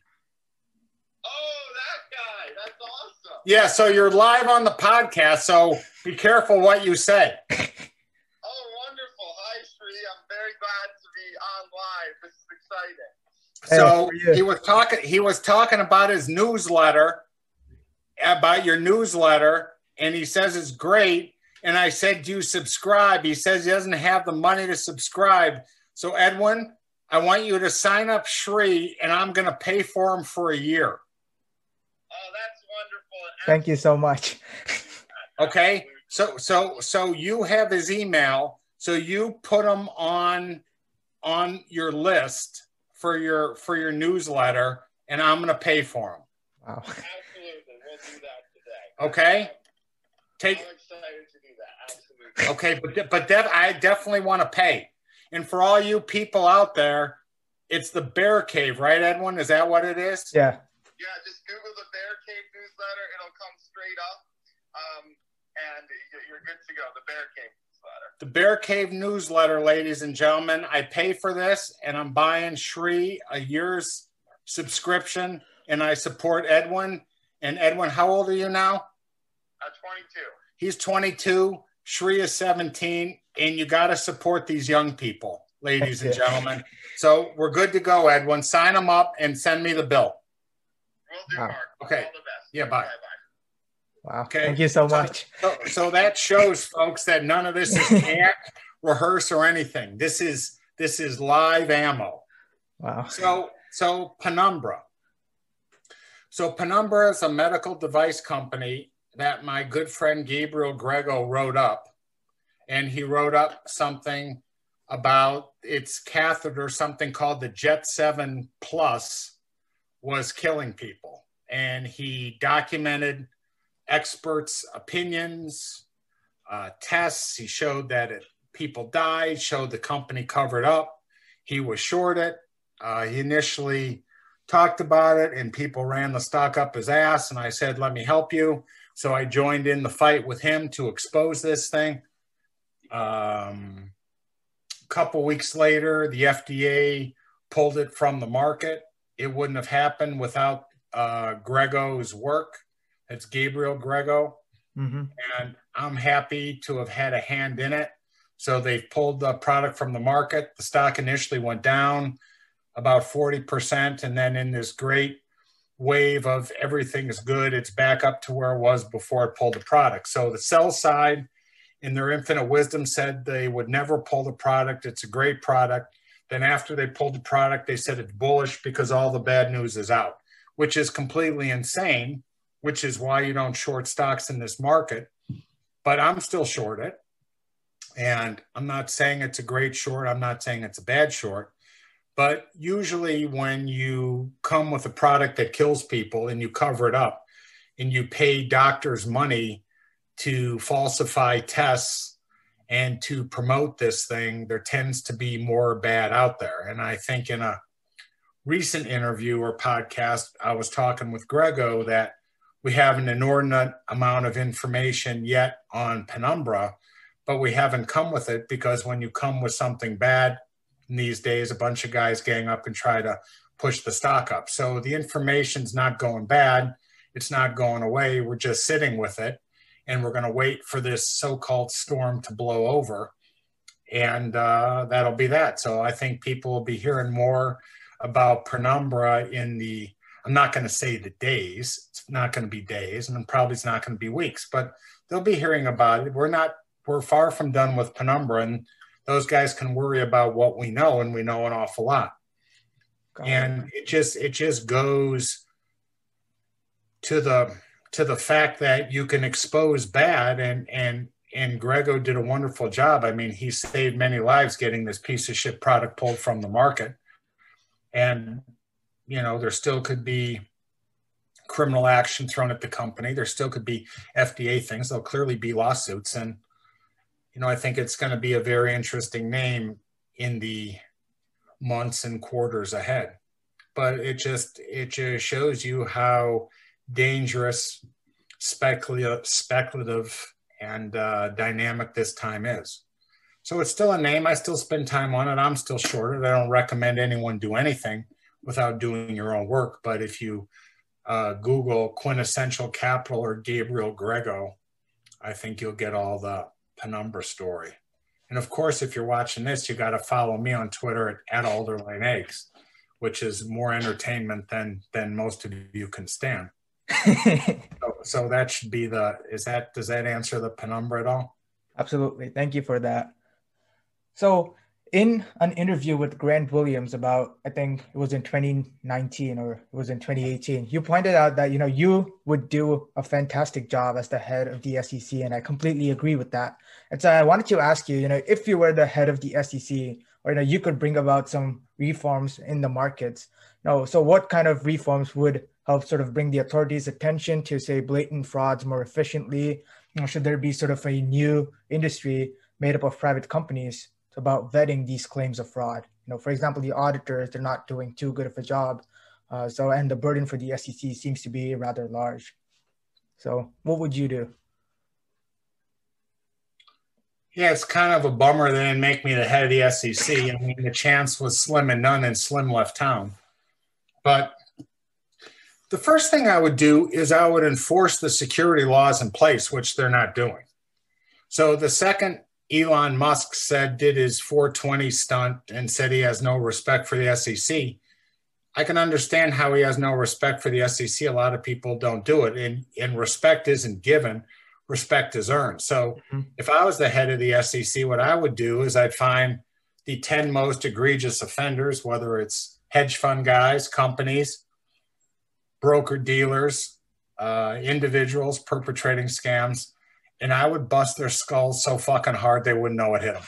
Oh, that guy. That's awesome.
Yeah, so you're live on the podcast, so be careful what you say.
Oh, wonderful. Hi, Shri. I'm very glad to be on live. This is exciting.
So
Hey,
he was talking he was talking about his newsletter, about your newsletter, and he says it's great. And I said, do you subscribe? He says he doesn't have the money to subscribe. So Edwin, I want you to sign up Shri, and I'm going to pay for him for a year.
Oh, that's wonderful.
Thank you so much.
Okay? So so so you have his email. So you put him on on your list for your for your newsletter, and I'm going to pay for him.
Wow.
Absolutely. We'll do that today.
Okay? Take
I'm excited to do that. Absolutely.
Okay, but but def- I definitely want to pay. And for all you people out there, it's the Bear Cave, right, Edwin? Is that what it is?
Yeah.
Yeah, just Google the Bear Cave newsletter. It'll come straight up. Um, and you're good to go. The Bear Cave newsletter.
The Bear Cave newsletter, ladies and gentlemen. I pay for this, and I'm buying Shri a year's subscription, and I support Edwin. And Edwin, how old are you now?
Uh, twenty-two.
He's twenty-two. Shri is seventeen. And you got to support these young people, ladies and gentlemen. So we're good to go, Edwin. Sign them up and send me the bill.
Will do,
Wow.
Mark.
Okay.
All the best.
Yeah, bye.
Bye-bye.
Wow.
Okay.
Thank you so much.
So, so that shows, folks, that none of this is act, rehearse, or anything. This is this is live ammo.
Wow.
So so Penumbra. So Penumbra is a medical device company that my good friend Gabriel Grego wrote up. And he wrote up something about its catheter, something called the Jet seven Plus, was killing people. And he documented experts' opinions, uh, tests. He showed that it, people died, showed the company covered up. He was short it. Uh, he initially talked about it, and people ran the stock up his ass. And I said, let me help you. So I joined in the fight with him to expose this thing. Um, a couple weeks later, the F D A pulled it from the market. It wouldn't have happened without uh, Grego's work. It's Gabriel Grego.
Mm-hmm.
And I'm happy to have had a hand in it. So they've pulled the product from the market. The stock initially went down about forty percent. And then in this great wave of everything is good, it's back up to where it was before it pulled the product. So the sell side, in their infinite wisdom, said they would never pull the product. It's a great product. Then after they pulled the product, they said it's bullish because all the bad news is out, which is completely insane, which is why you don't short stocks in this market. But I'm still short it. And I'm not saying it's a great short. I'm not saying it's a bad short. But usually when you come with a product that kills people and you cover it up and you pay doctors money to falsify tests and to promote this thing, there tends to be more bad out there. And I think in a recent interview or podcast, I was talking with Grego that we have an inordinate amount of information yet on Penumbra, but we haven't come with it because when you come with something bad in these days, a bunch of guys gang up and try to push the stock up. So the information's not going bad. It's not going away. We're just sitting with it. And we're going to wait for this so-called storm to blow over. And uh, that'll be that. So I think people will be hearing more about Penumbra in the, I'm not going to say the days. It's not going to be days, and probably it's not going to be weeks, but they'll be hearing about it. We're not, we're far from done with Penumbra, and those guys can worry about what we know, and we know an awful lot.
Got
and it. it just, it just goes to the, to the fact that you can expose bad and, and, and Grego did a wonderful job. I mean, he saved many lives getting this piece of shit product pulled from the market. And, you know, there still could be criminal action thrown at the company. There still could be F D A things. There'll clearly be lawsuits. And, you know, I think it's going to be a very interesting name in the months and quarters ahead. But it just, it just shows you how dangerous, speculative, speculative and uh, dynamic this time is. So it's still a name. I still spend time on it. I'm still short it. I don't recommend anyone do anything without doing your own work. But if you uh, Google quintessential capital or Gabriel Grego, I think you'll get all the penumbra story. And of course, if you're watching this, you got to follow me on Twitter at, at Alderlane Eggs, which is more entertainment than than most of you can stand. so, so that should be the, is that, does that answer the penumbra at all?
Absolutely. Thank you for that. So in an interview with Grant Williams about, I think it was in twenty nineteen or it was in twenty eighteen, you pointed out that, you know, you would do a fantastic job as the head of the S E C. And I completely agree with that. And so I wanted to ask you, you know, if you were the head of the S E C, or, you know, you could bring about some reforms in the markets. You know, so what kind of reforms would help sort of bring the authorities' attention to, say, blatant frauds more efficiently? You know, should there be sort of a new industry made up of private companies about vetting these claims of fraud? You know, for example, the auditors, they're not doing too good of a job. Uh, so, and the burden for the S E C seems to be rather large. So what would you do?
Yeah, it's kind of a bummer they didn't make me the head of the S E C. I mean, the chance was slim and none, and Slim left town. But the first thing I would do is I would enforce the security laws in place, which they're not doing. So the second Elon Musk said, did his four twenty stunt and said he has no respect for the S E C, I can understand how he has no respect for the S E C. A lot of people don't do it, and, and respect isn't given. Respect is earned. So mm-hmm. if I was the head of the S E C, what I would do is I'd find the ten most egregious offenders, whether it's hedge fund guys, companies, broker dealers, uh, individuals perpetrating scams, and I would bust their skulls so fucking hard they wouldn't know what hit them.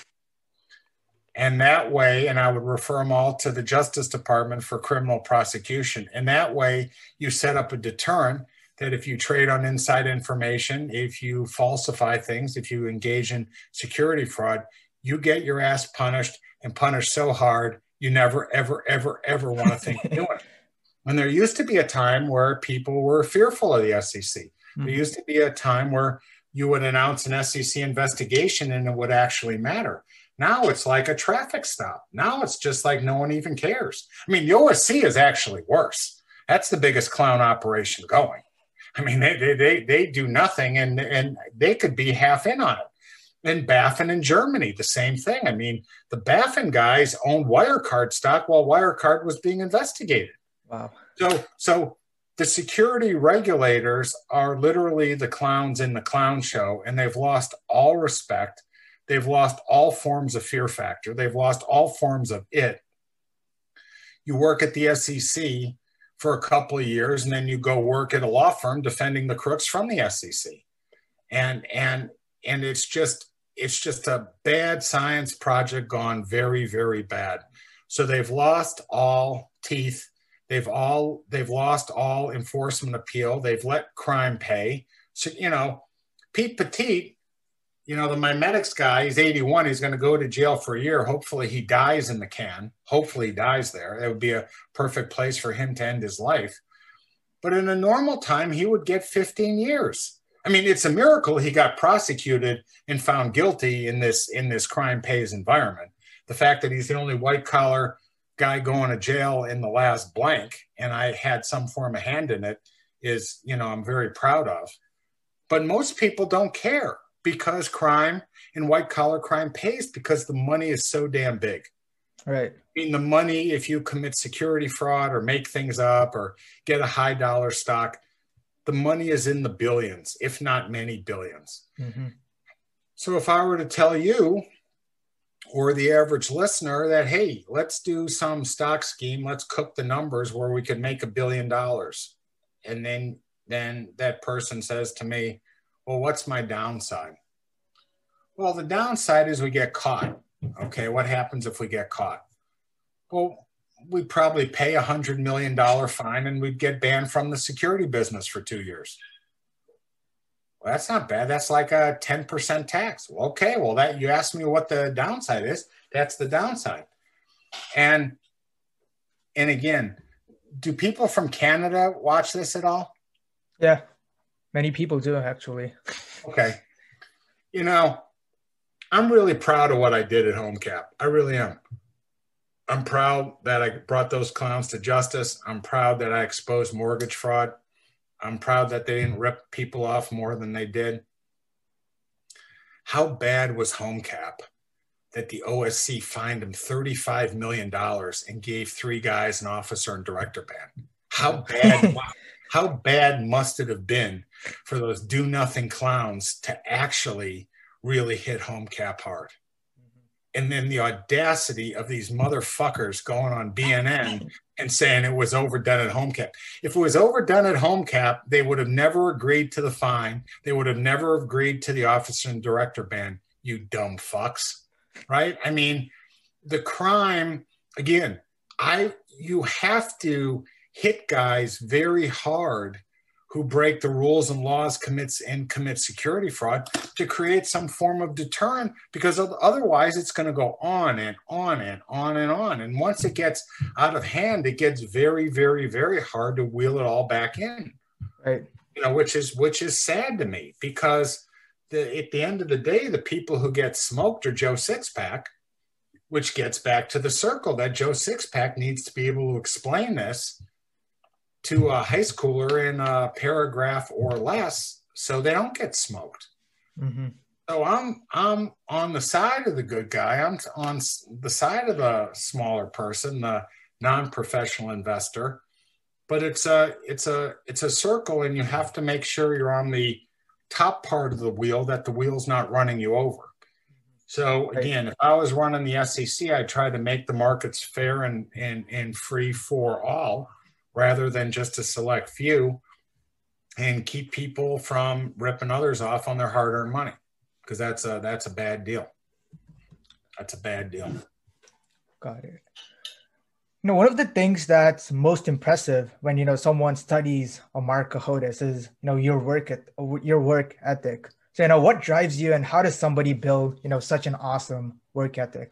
And that way, and I would refer them all to the Justice Department for criminal prosecution. And that way you set up a deterrent that if you trade on inside information, if you falsify things, if you engage in security fraud, you get your ass punished, and punished so hard you never, ever, ever, ever want to think of doing it. And there used to be a time where people were fearful of the S E C. Mm-hmm. There used to be a time where you would announce an S E C investigation and it would actually matter. Now it's like a traffic stop. Now it's just like no one even cares. I mean, the O S C is actually worse. That's the biggest clown operation going. I mean, they they they, they do nothing, and, and they could be half in on it. And BaFin in Germany, the same thing. I mean, the BaFin guys owned Wirecard stock while Wirecard was being investigated.
Wow.
So, so the security regulators are literally the clowns in the clown show, and they've lost all respect. They've lost all forms of fear factor. They've lost all forms of it. You work at the S E C for a couple of years, and then you go work at a law firm defending the crooks from the S E C. And, and, and it's just, it's just a bad science project gone very, very bad. So they've lost all teeth. They've all, they've lost all enforcement appeal. They've let crime pay. So, you know, Pete Petit, you know, the mimetics guy, he's eighty-one. He's going to go to jail for a year. Hopefully he dies in the can. Hopefully he dies there. That would be a perfect place for him to end his life. But in a normal time, he would get fifteen years. I mean, it's a miracle he got prosecuted and found guilty in this, in this crime pays environment. The fact that he's the only white collar guy going to jail in the last blank, and I had some form of hand in it, is, you know, I'm very proud of. But most people don't care, because crime and white collar crime pays, because the money is so damn big.
Right.
I mean, the money, if you commit security fraud or make things up or get a high dollar stock, the money is in the billions, if not many billions. Mm-hmm. So if I were to tell you or the average listener that, hey, let's do some stock scheme, let's cook the numbers where we could make a billion dollars. And then, then that person says to me, well, what's my downside? Well, the downside is we get caught. Okay, what happens if we get caught? Well, we'd probably pay a hundred million dollar fine and we'd get banned from the security business for two years. Well, that's not bad. That's like a ten percent tax. Well, okay, well, that you asked me what the downside is. That's the downside. And and again, do people from Canada watch this at all?
Yeah, many people do actually.
Okay. You know, I'm really proud of what I did at HomeCap. I really am. I'm proud that I brought those clowns to justice. I'm proud that I exposed mortgage fraud. I'm proud that they didn't rip people off more than they did. How bad was HomeCap that the O S C fined him thirty-five million dollars and gave three guys an officer and director ban? How bad, how bad must it have been for those do-nothing clowns to actually really hit HomeCap hard? And then the audacity of these motherfuckers going on B N N and saying it was overdone at HomeCap. If it was overdone at HomeCap, they would have never agreed to the fine. They would have never agreed to the officer and director ban, you dumb fucks, right? I mean, the crime, again, I you have to hit guys very hard who break the rules and laws commits and commit security fraud to create some form of deterrent, because otherwise it's going to go on and on and on and on. And once it gets out of hand, it gets very, very, very hard to wheel it all back in.
Right.
You know, which is which is sad to me, because the, at the end of the day, the people who get smoked are Joe Sixpack, which gets back to the circle that Joe Sixpack needs to be able to explain this to a high schooler in a paragraph or less, so they don't get smoked.
Mm-hmm.
So I'm I'm on the side of the good guy. I'm on the side of the smaller person, the non-professional investor. But it's a it's a it's a circle, and you have to make sure you're on the top part of the wheel, that the wheel's not running you over. So again, if I was running the S E C, I'd try to make the markets fair and and and free for all, rather than just a select few, and keep people from ripping others off on their hard-earned money, because that's a that's a bad deal. That's a bad deal.
Got it. You know, one of the things that's most impressive when, you know, someone studies a Mark Cohodes is, you know, your work at your work ethic. So, you know, what drives you, and how does somebody build, you know, such an awesome work ethic?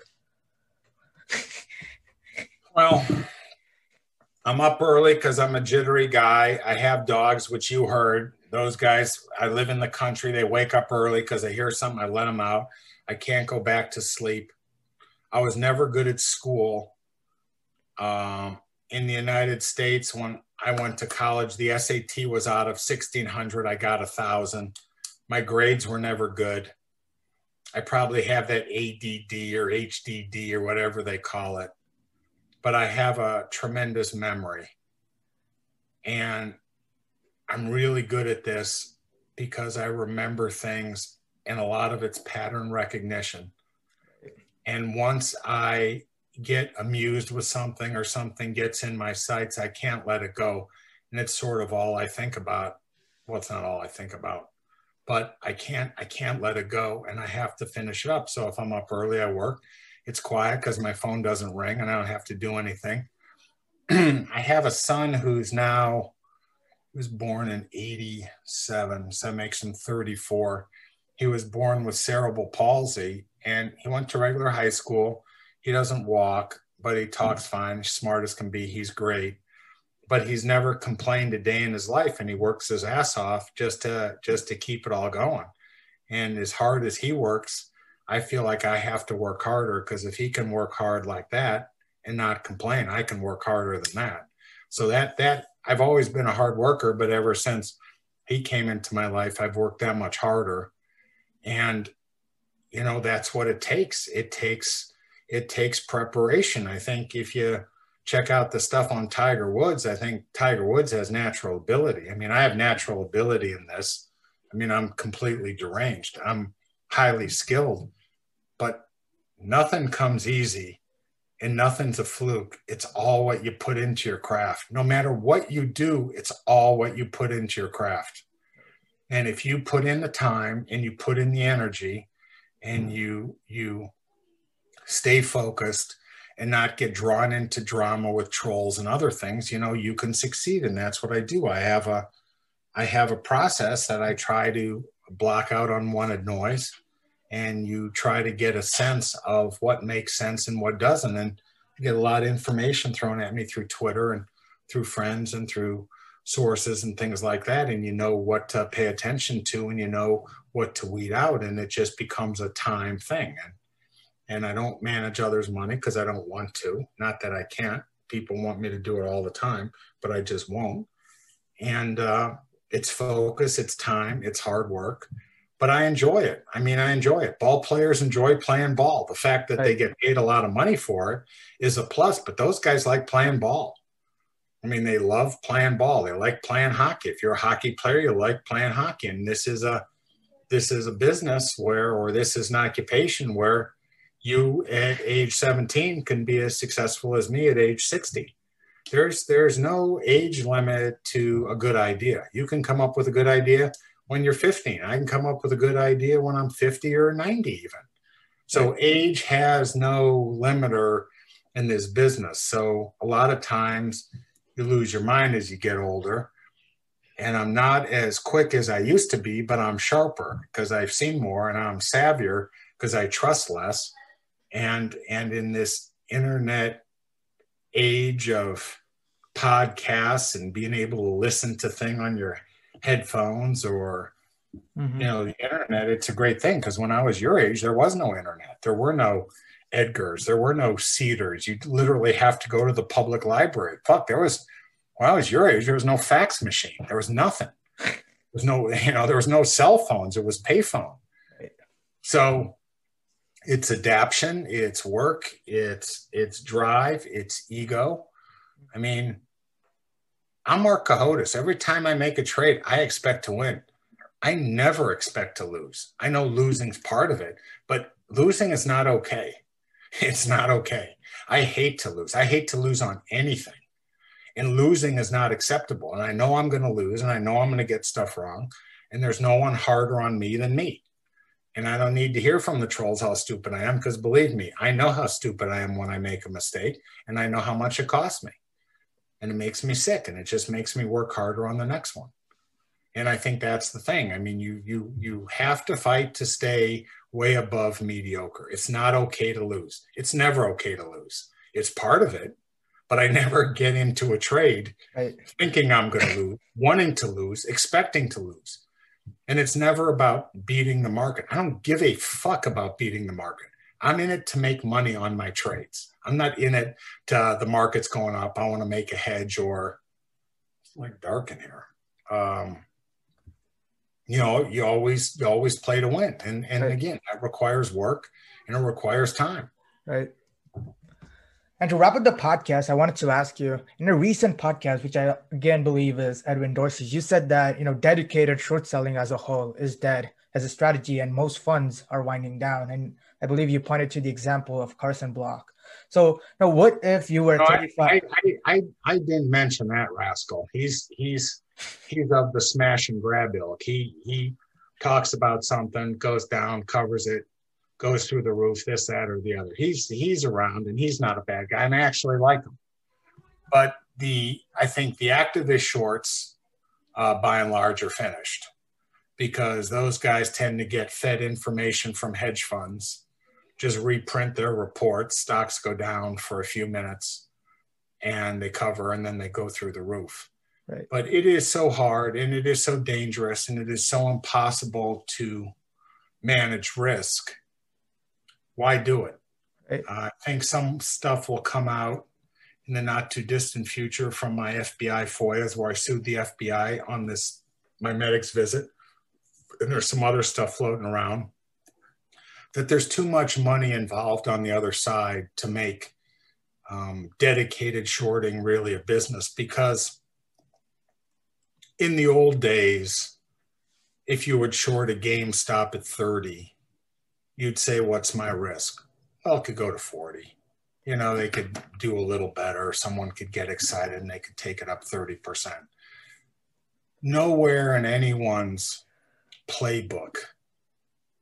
Well, I'm up early because I'm a jittery guy. I have dogs, which you heard. Those guys, I live in the country. They wake up early because they hear something. I let them out. I can't go back to sleep. I was never good at school. Um, in the United States, when I went to college, the S A T was out of sixteen hundred. I got a thousand. My grades were never good. I probably have that A D D or H D D or whatever they call it. But I have a tremendous memory. And I'm really good at this because I remember things, and a lot of it's pattern recognition. And once I get amused with something, or something gets in my sights, I can't let it go. And it's sort of all I think about. Well, it's not all I think about, but I can't, I can't let it go, and I have to finish it up. So if I'm up early, I work. It's quiet because my phone doesn't ring and I don't have to do anything. I have a son who's now, he was born in eighty-seven, so that makes him thirty-four. He was born with cerebral palsy, and he went to regular high school. He doesn't walk, but he talks fine. He's smart as can be. He's great. But he's never complained a day in his life, and he works his ass off just to, just to keep it all going. And as hard as he works, I feel like I have to work harder, because if he can work hard like that and not complain, I can work harder than that. So that, that I've always been a hard worker, but ever since he came into my life, I've worked that much harder. And, you know, that's what it takes. It takes, it takes preparation. I think if you check out the stuff on Tiger Woods, I think Tiger Woods has natural ability. I mean, I have natural ability in this. I mean, I'm completely deranged. I'm highly skilled, but nothing comes easy, and nothing's a fluke. It's all what you put into your craft. No matter what you do, it's all what you put into your craft. And if you put in the time and you put in the energy and you you stay focused and not get drawn into drama with trolls and other things, you know, you can succeed. And that's what I do. I have a I have a process that I try to block out unwanted noise, and you try to get a sense of what makes sense and what doesn't. And I get a lot of information thrown at me through Twitter and through friends and through sources and things like that. And you know what to pay attention to, and you know what to weed out. And it just becomes a time thing. And, and I don't manage others' money because I don't want to. Not that I can't. People want me to do it all the time, but I just won't. And uh, it's focus, it's time, it's hard work. But I enjoy it. I mean, I enjoy it. Ball players enjoy playing ball. The fact that they get paid a lot of money for it is a plus, but those guys like playing ball. I mean, they love playing ball. They like playing hockey. If you're a hockey player, you like playing hockey. And this is a this is a business where, or this is an occupation where you at age seventeen can be as successful as me at age sixty. There's there's no age limit to a good idea. You can come up with a good idea when you're fifteen. I can come up with a good idea when I'm fifty or ninety even. So age has no limiter in this business. So a lot of times you lose your mind as you get older. And I'm not as quick as I used to be, but I'm sharper because I've seen more, and I'm savvier because I trust less. And, and in this internet age of podcasts and being able to listen to things on your headphones or, mm-hmm. you know, the internet, it's a great thing. Because when I was your age, there was no internet. There were no Edgars. There were no Cedars. You literally have to go to the public library. Fuck, there was, when I was your age, there was no fax machine. There was nothing. There was no, you know, there was no cell phones. It was payphone. So it's adaption, it's work, it's it's drive, it's ego. I mean, I'm Mark Cohodes. Every time I make a trade, I expect to win. I never expect to lose. I know losing's part of it, but losing is not okay. It's not okay. I hate to lose. I hate to lose on anything. And losing is not acceptable. And I know I'm going to lose, and I know I'm going to get stuff wrong. And there's no one harder on me than me. And I don't need to hear from the trolls how stupid I am, because believe me, I know how stupid I am when I make a mistake, and I know how much it costs me. And it makes me sick, and it just makes me work harder on the next one. And I think that's the thing. I mean, you you you have to fight to stay way above mediocre. It's not okay to lose. It's never okay to lose. It's part of it, but I never get into a trade right. thinking I'm going to lose, wanting to lose, expecting to lose. And it's never about beating the market. I don't give a fuck about beating the market. I'm in it to make money on my trades. I'm not in it to uh, the market's going up, I want to make a hedge, or it's like dark in here. Um, you know, you always you always play to win. And, and right. again, that requires work, and it requires time.
Right. And to wrap up the podcast, I wanted to ask you, in a recent podcast, which I again believe is Edwin Dorsey's, you said that, you know, dedicated short selling as a whole is dead as a strategy, and most funds are winding down. And I believe you pointed to the example of Carson Block. So now, what if you were
no, thirty-five? I, I, I, I didn't mention that rascal. He's he's he's of the smash and grab ilk. He he talks about something, goes down, covers it, goes through the roof, this, that, or the other. He's he's around, and he's not a bad guy, and I actually like him. But the I think the activist shorts, uh, by and large, are finished, because those guys tend to get fed information from hedge funds, just reprint their reports, stocks go down for a few minutes, and they cover, and then they go through the roof. Right. But it is so hard, and it is so dangerous, and it is so impossible to manage risk. Why do it? Right. Uh, I think some stuff will come out in the not too distant future from my F B I F O I As, where I sued the F B I on this, my medics visit. And there's some other stuff floating around, that there's too much money involved on the other side to make um, dedicated shorting really a business. Because in the old days, if you would short a GameStop at thirty, you'd say, what's my risk? Well, it could go to forty. You know, they could do a little better. Someone could get excited and they could take it up thirty percent. Nowhere in anyone's playbook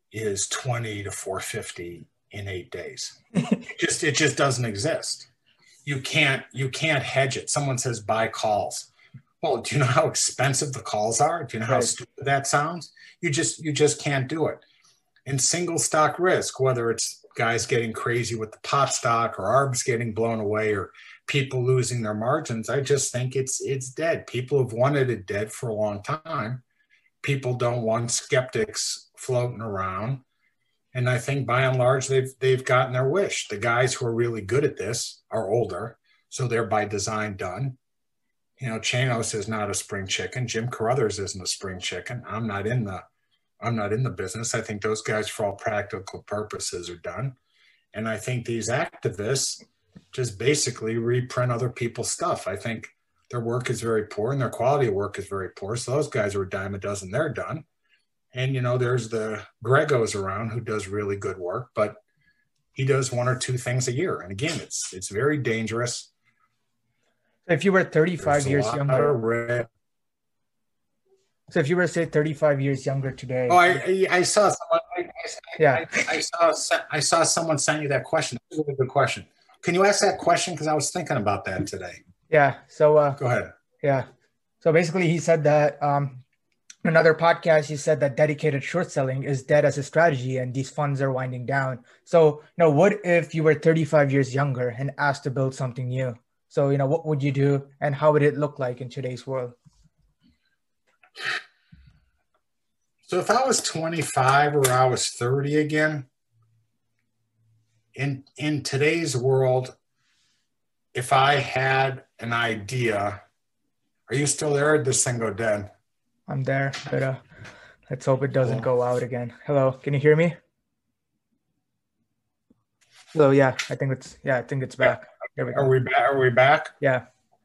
is twenty to four fifty in eight days. It just it just doesn't exist. You can't you can't hedge it. Someone says buy calls. Well, do you know how expensive the calls are? Do you know how
Right.
stupid that sounds? You just you just can't do it. In single stock risk, whether it's guys getting crazy with the pot stock or arbs getting blown away or people losing their margins, I just think it's it's dead. People have wanted it dead for a long time. People don't want skeptics floating around. And I think by and large, they've they've gotten their wish. The guys who are really good at this are older, so they're by design done. You know, Chanos is not a spring chicken. Jim Carruthers isn't a spring chicken. I'm not in the I'm not in the business. I think those guys, for all practical purposes, are done. And I think these activists just basically reprint other people's stuff. I think their work is very poor and their quality of work is very poor. So those guys are a dime a dozen, they're done. And, you know, there's the Gregos around who does really good work, but he does one or two things a year. And again, it's it's very dangerous.
If you were thirty-five
There's a
years
lot
younger,
of red-
so if you were, say, thirty-five years younger today,
Oh, I, I, I saw someone. I, I,
Yeah.
I, I saw. I saw someone send you that question. That was a good question. Can you ask that question? Because I was thinking about that today.
yeah. So, uh,
Go ahead.
yeah. So basically, he said that um, in another podcast, he said that dedicated short selling is dead as a strategy, and these funds are winding down. So, you know, what if you were thirty-five years younger and asked to build something new? So, you know, what would you do, and how would it look like in today's world?
So if I was twenty-five or I was thirty again, in in today's world, if I had an idea, are you still there? Or did this thing go dead?
I'm there, but uh, let's hope it doesn't go out again. Hello, can you hear me? Hello, yeah, I think it's yeah, I think it's back. There we
Are
go.
we back? Are we back?
Yeah,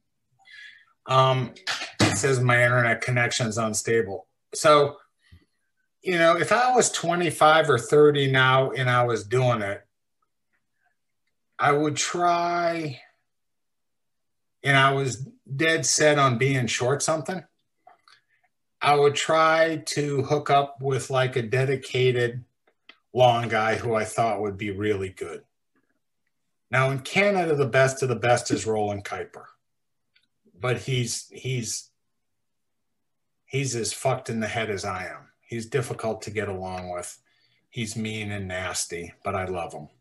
Um, it says my internet connection is unstable. So, you know, if I was twenty-five or thirty now and I was doing it, I would try, and I was dead set on being short something, I would try to hook up with like a dedicated long guy who I thought would be really good. Now in Canada, the best of the best is Roland Kuiper, but he's he's he's as fucked in the head as I am. He's difficult to get along with. He's mean and nasty, but I love him.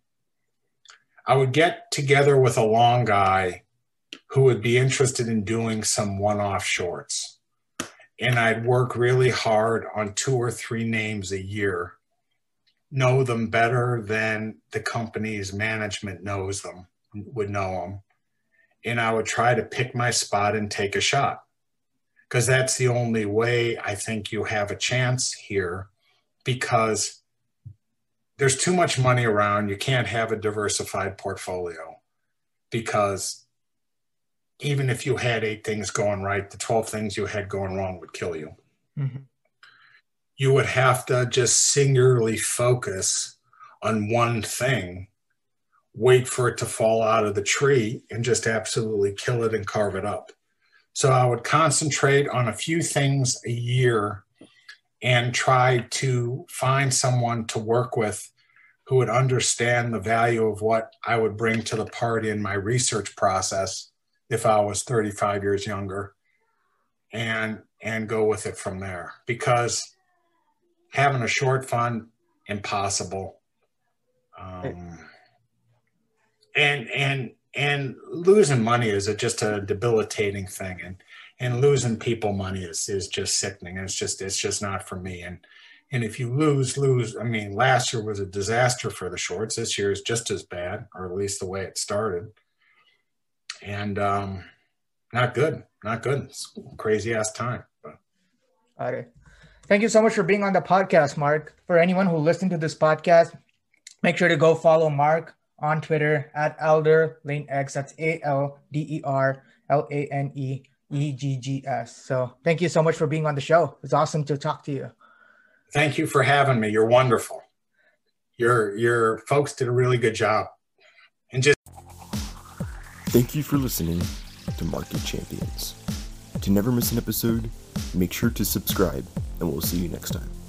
I would get together with a long guy who would be interested in doing some one-off shorts. And I'd work really hard on two or three names a year, know them better than the company's management knows them, would know them. And I would try to pick my spot and take a shot. Because that's the only way I think you have a chance here, because there's too much money around. You can't have a diversified portfolio, because even if you had eight things going right, the twelve things you had going wrong would kill you.
mm-hmm.
You would have to just singularly focus on one thing, wait for it to fall out of the tree, and just absolutely kill it and carve it up. So I would concentrate on a few things a year and try to find someone to work with who would understand the value of what I would bring to the party in my research process if I was thirty-five years younger, and and go with it from there. Because having a short fund, impossible. Um, and and and losing money is a, just a debilitating thing, and and losing people money is is just sickening. It's just it's just not for me. And and if you lose lose, I mean, last year was a disaster for the shorts. This year is just as bad, or at least the way it started. And um, not good, not good. It's a crazy ass time. But.
All right. Thank you so much for being on the podcast, Mark. For anyone who listened to this podcast, make sure to go follow Mark on Twitter at Alder Lane X. That's A L D E R L A N E E G G S. So thank you so much for being on the show. It's awesome to talk to you.
Thank you for having me. You're wonderful. Your your folks did a really good job. And just
Thank you for listening to Market Champions. To never miss an episode, make sure to subscribe, and we'll see you next time.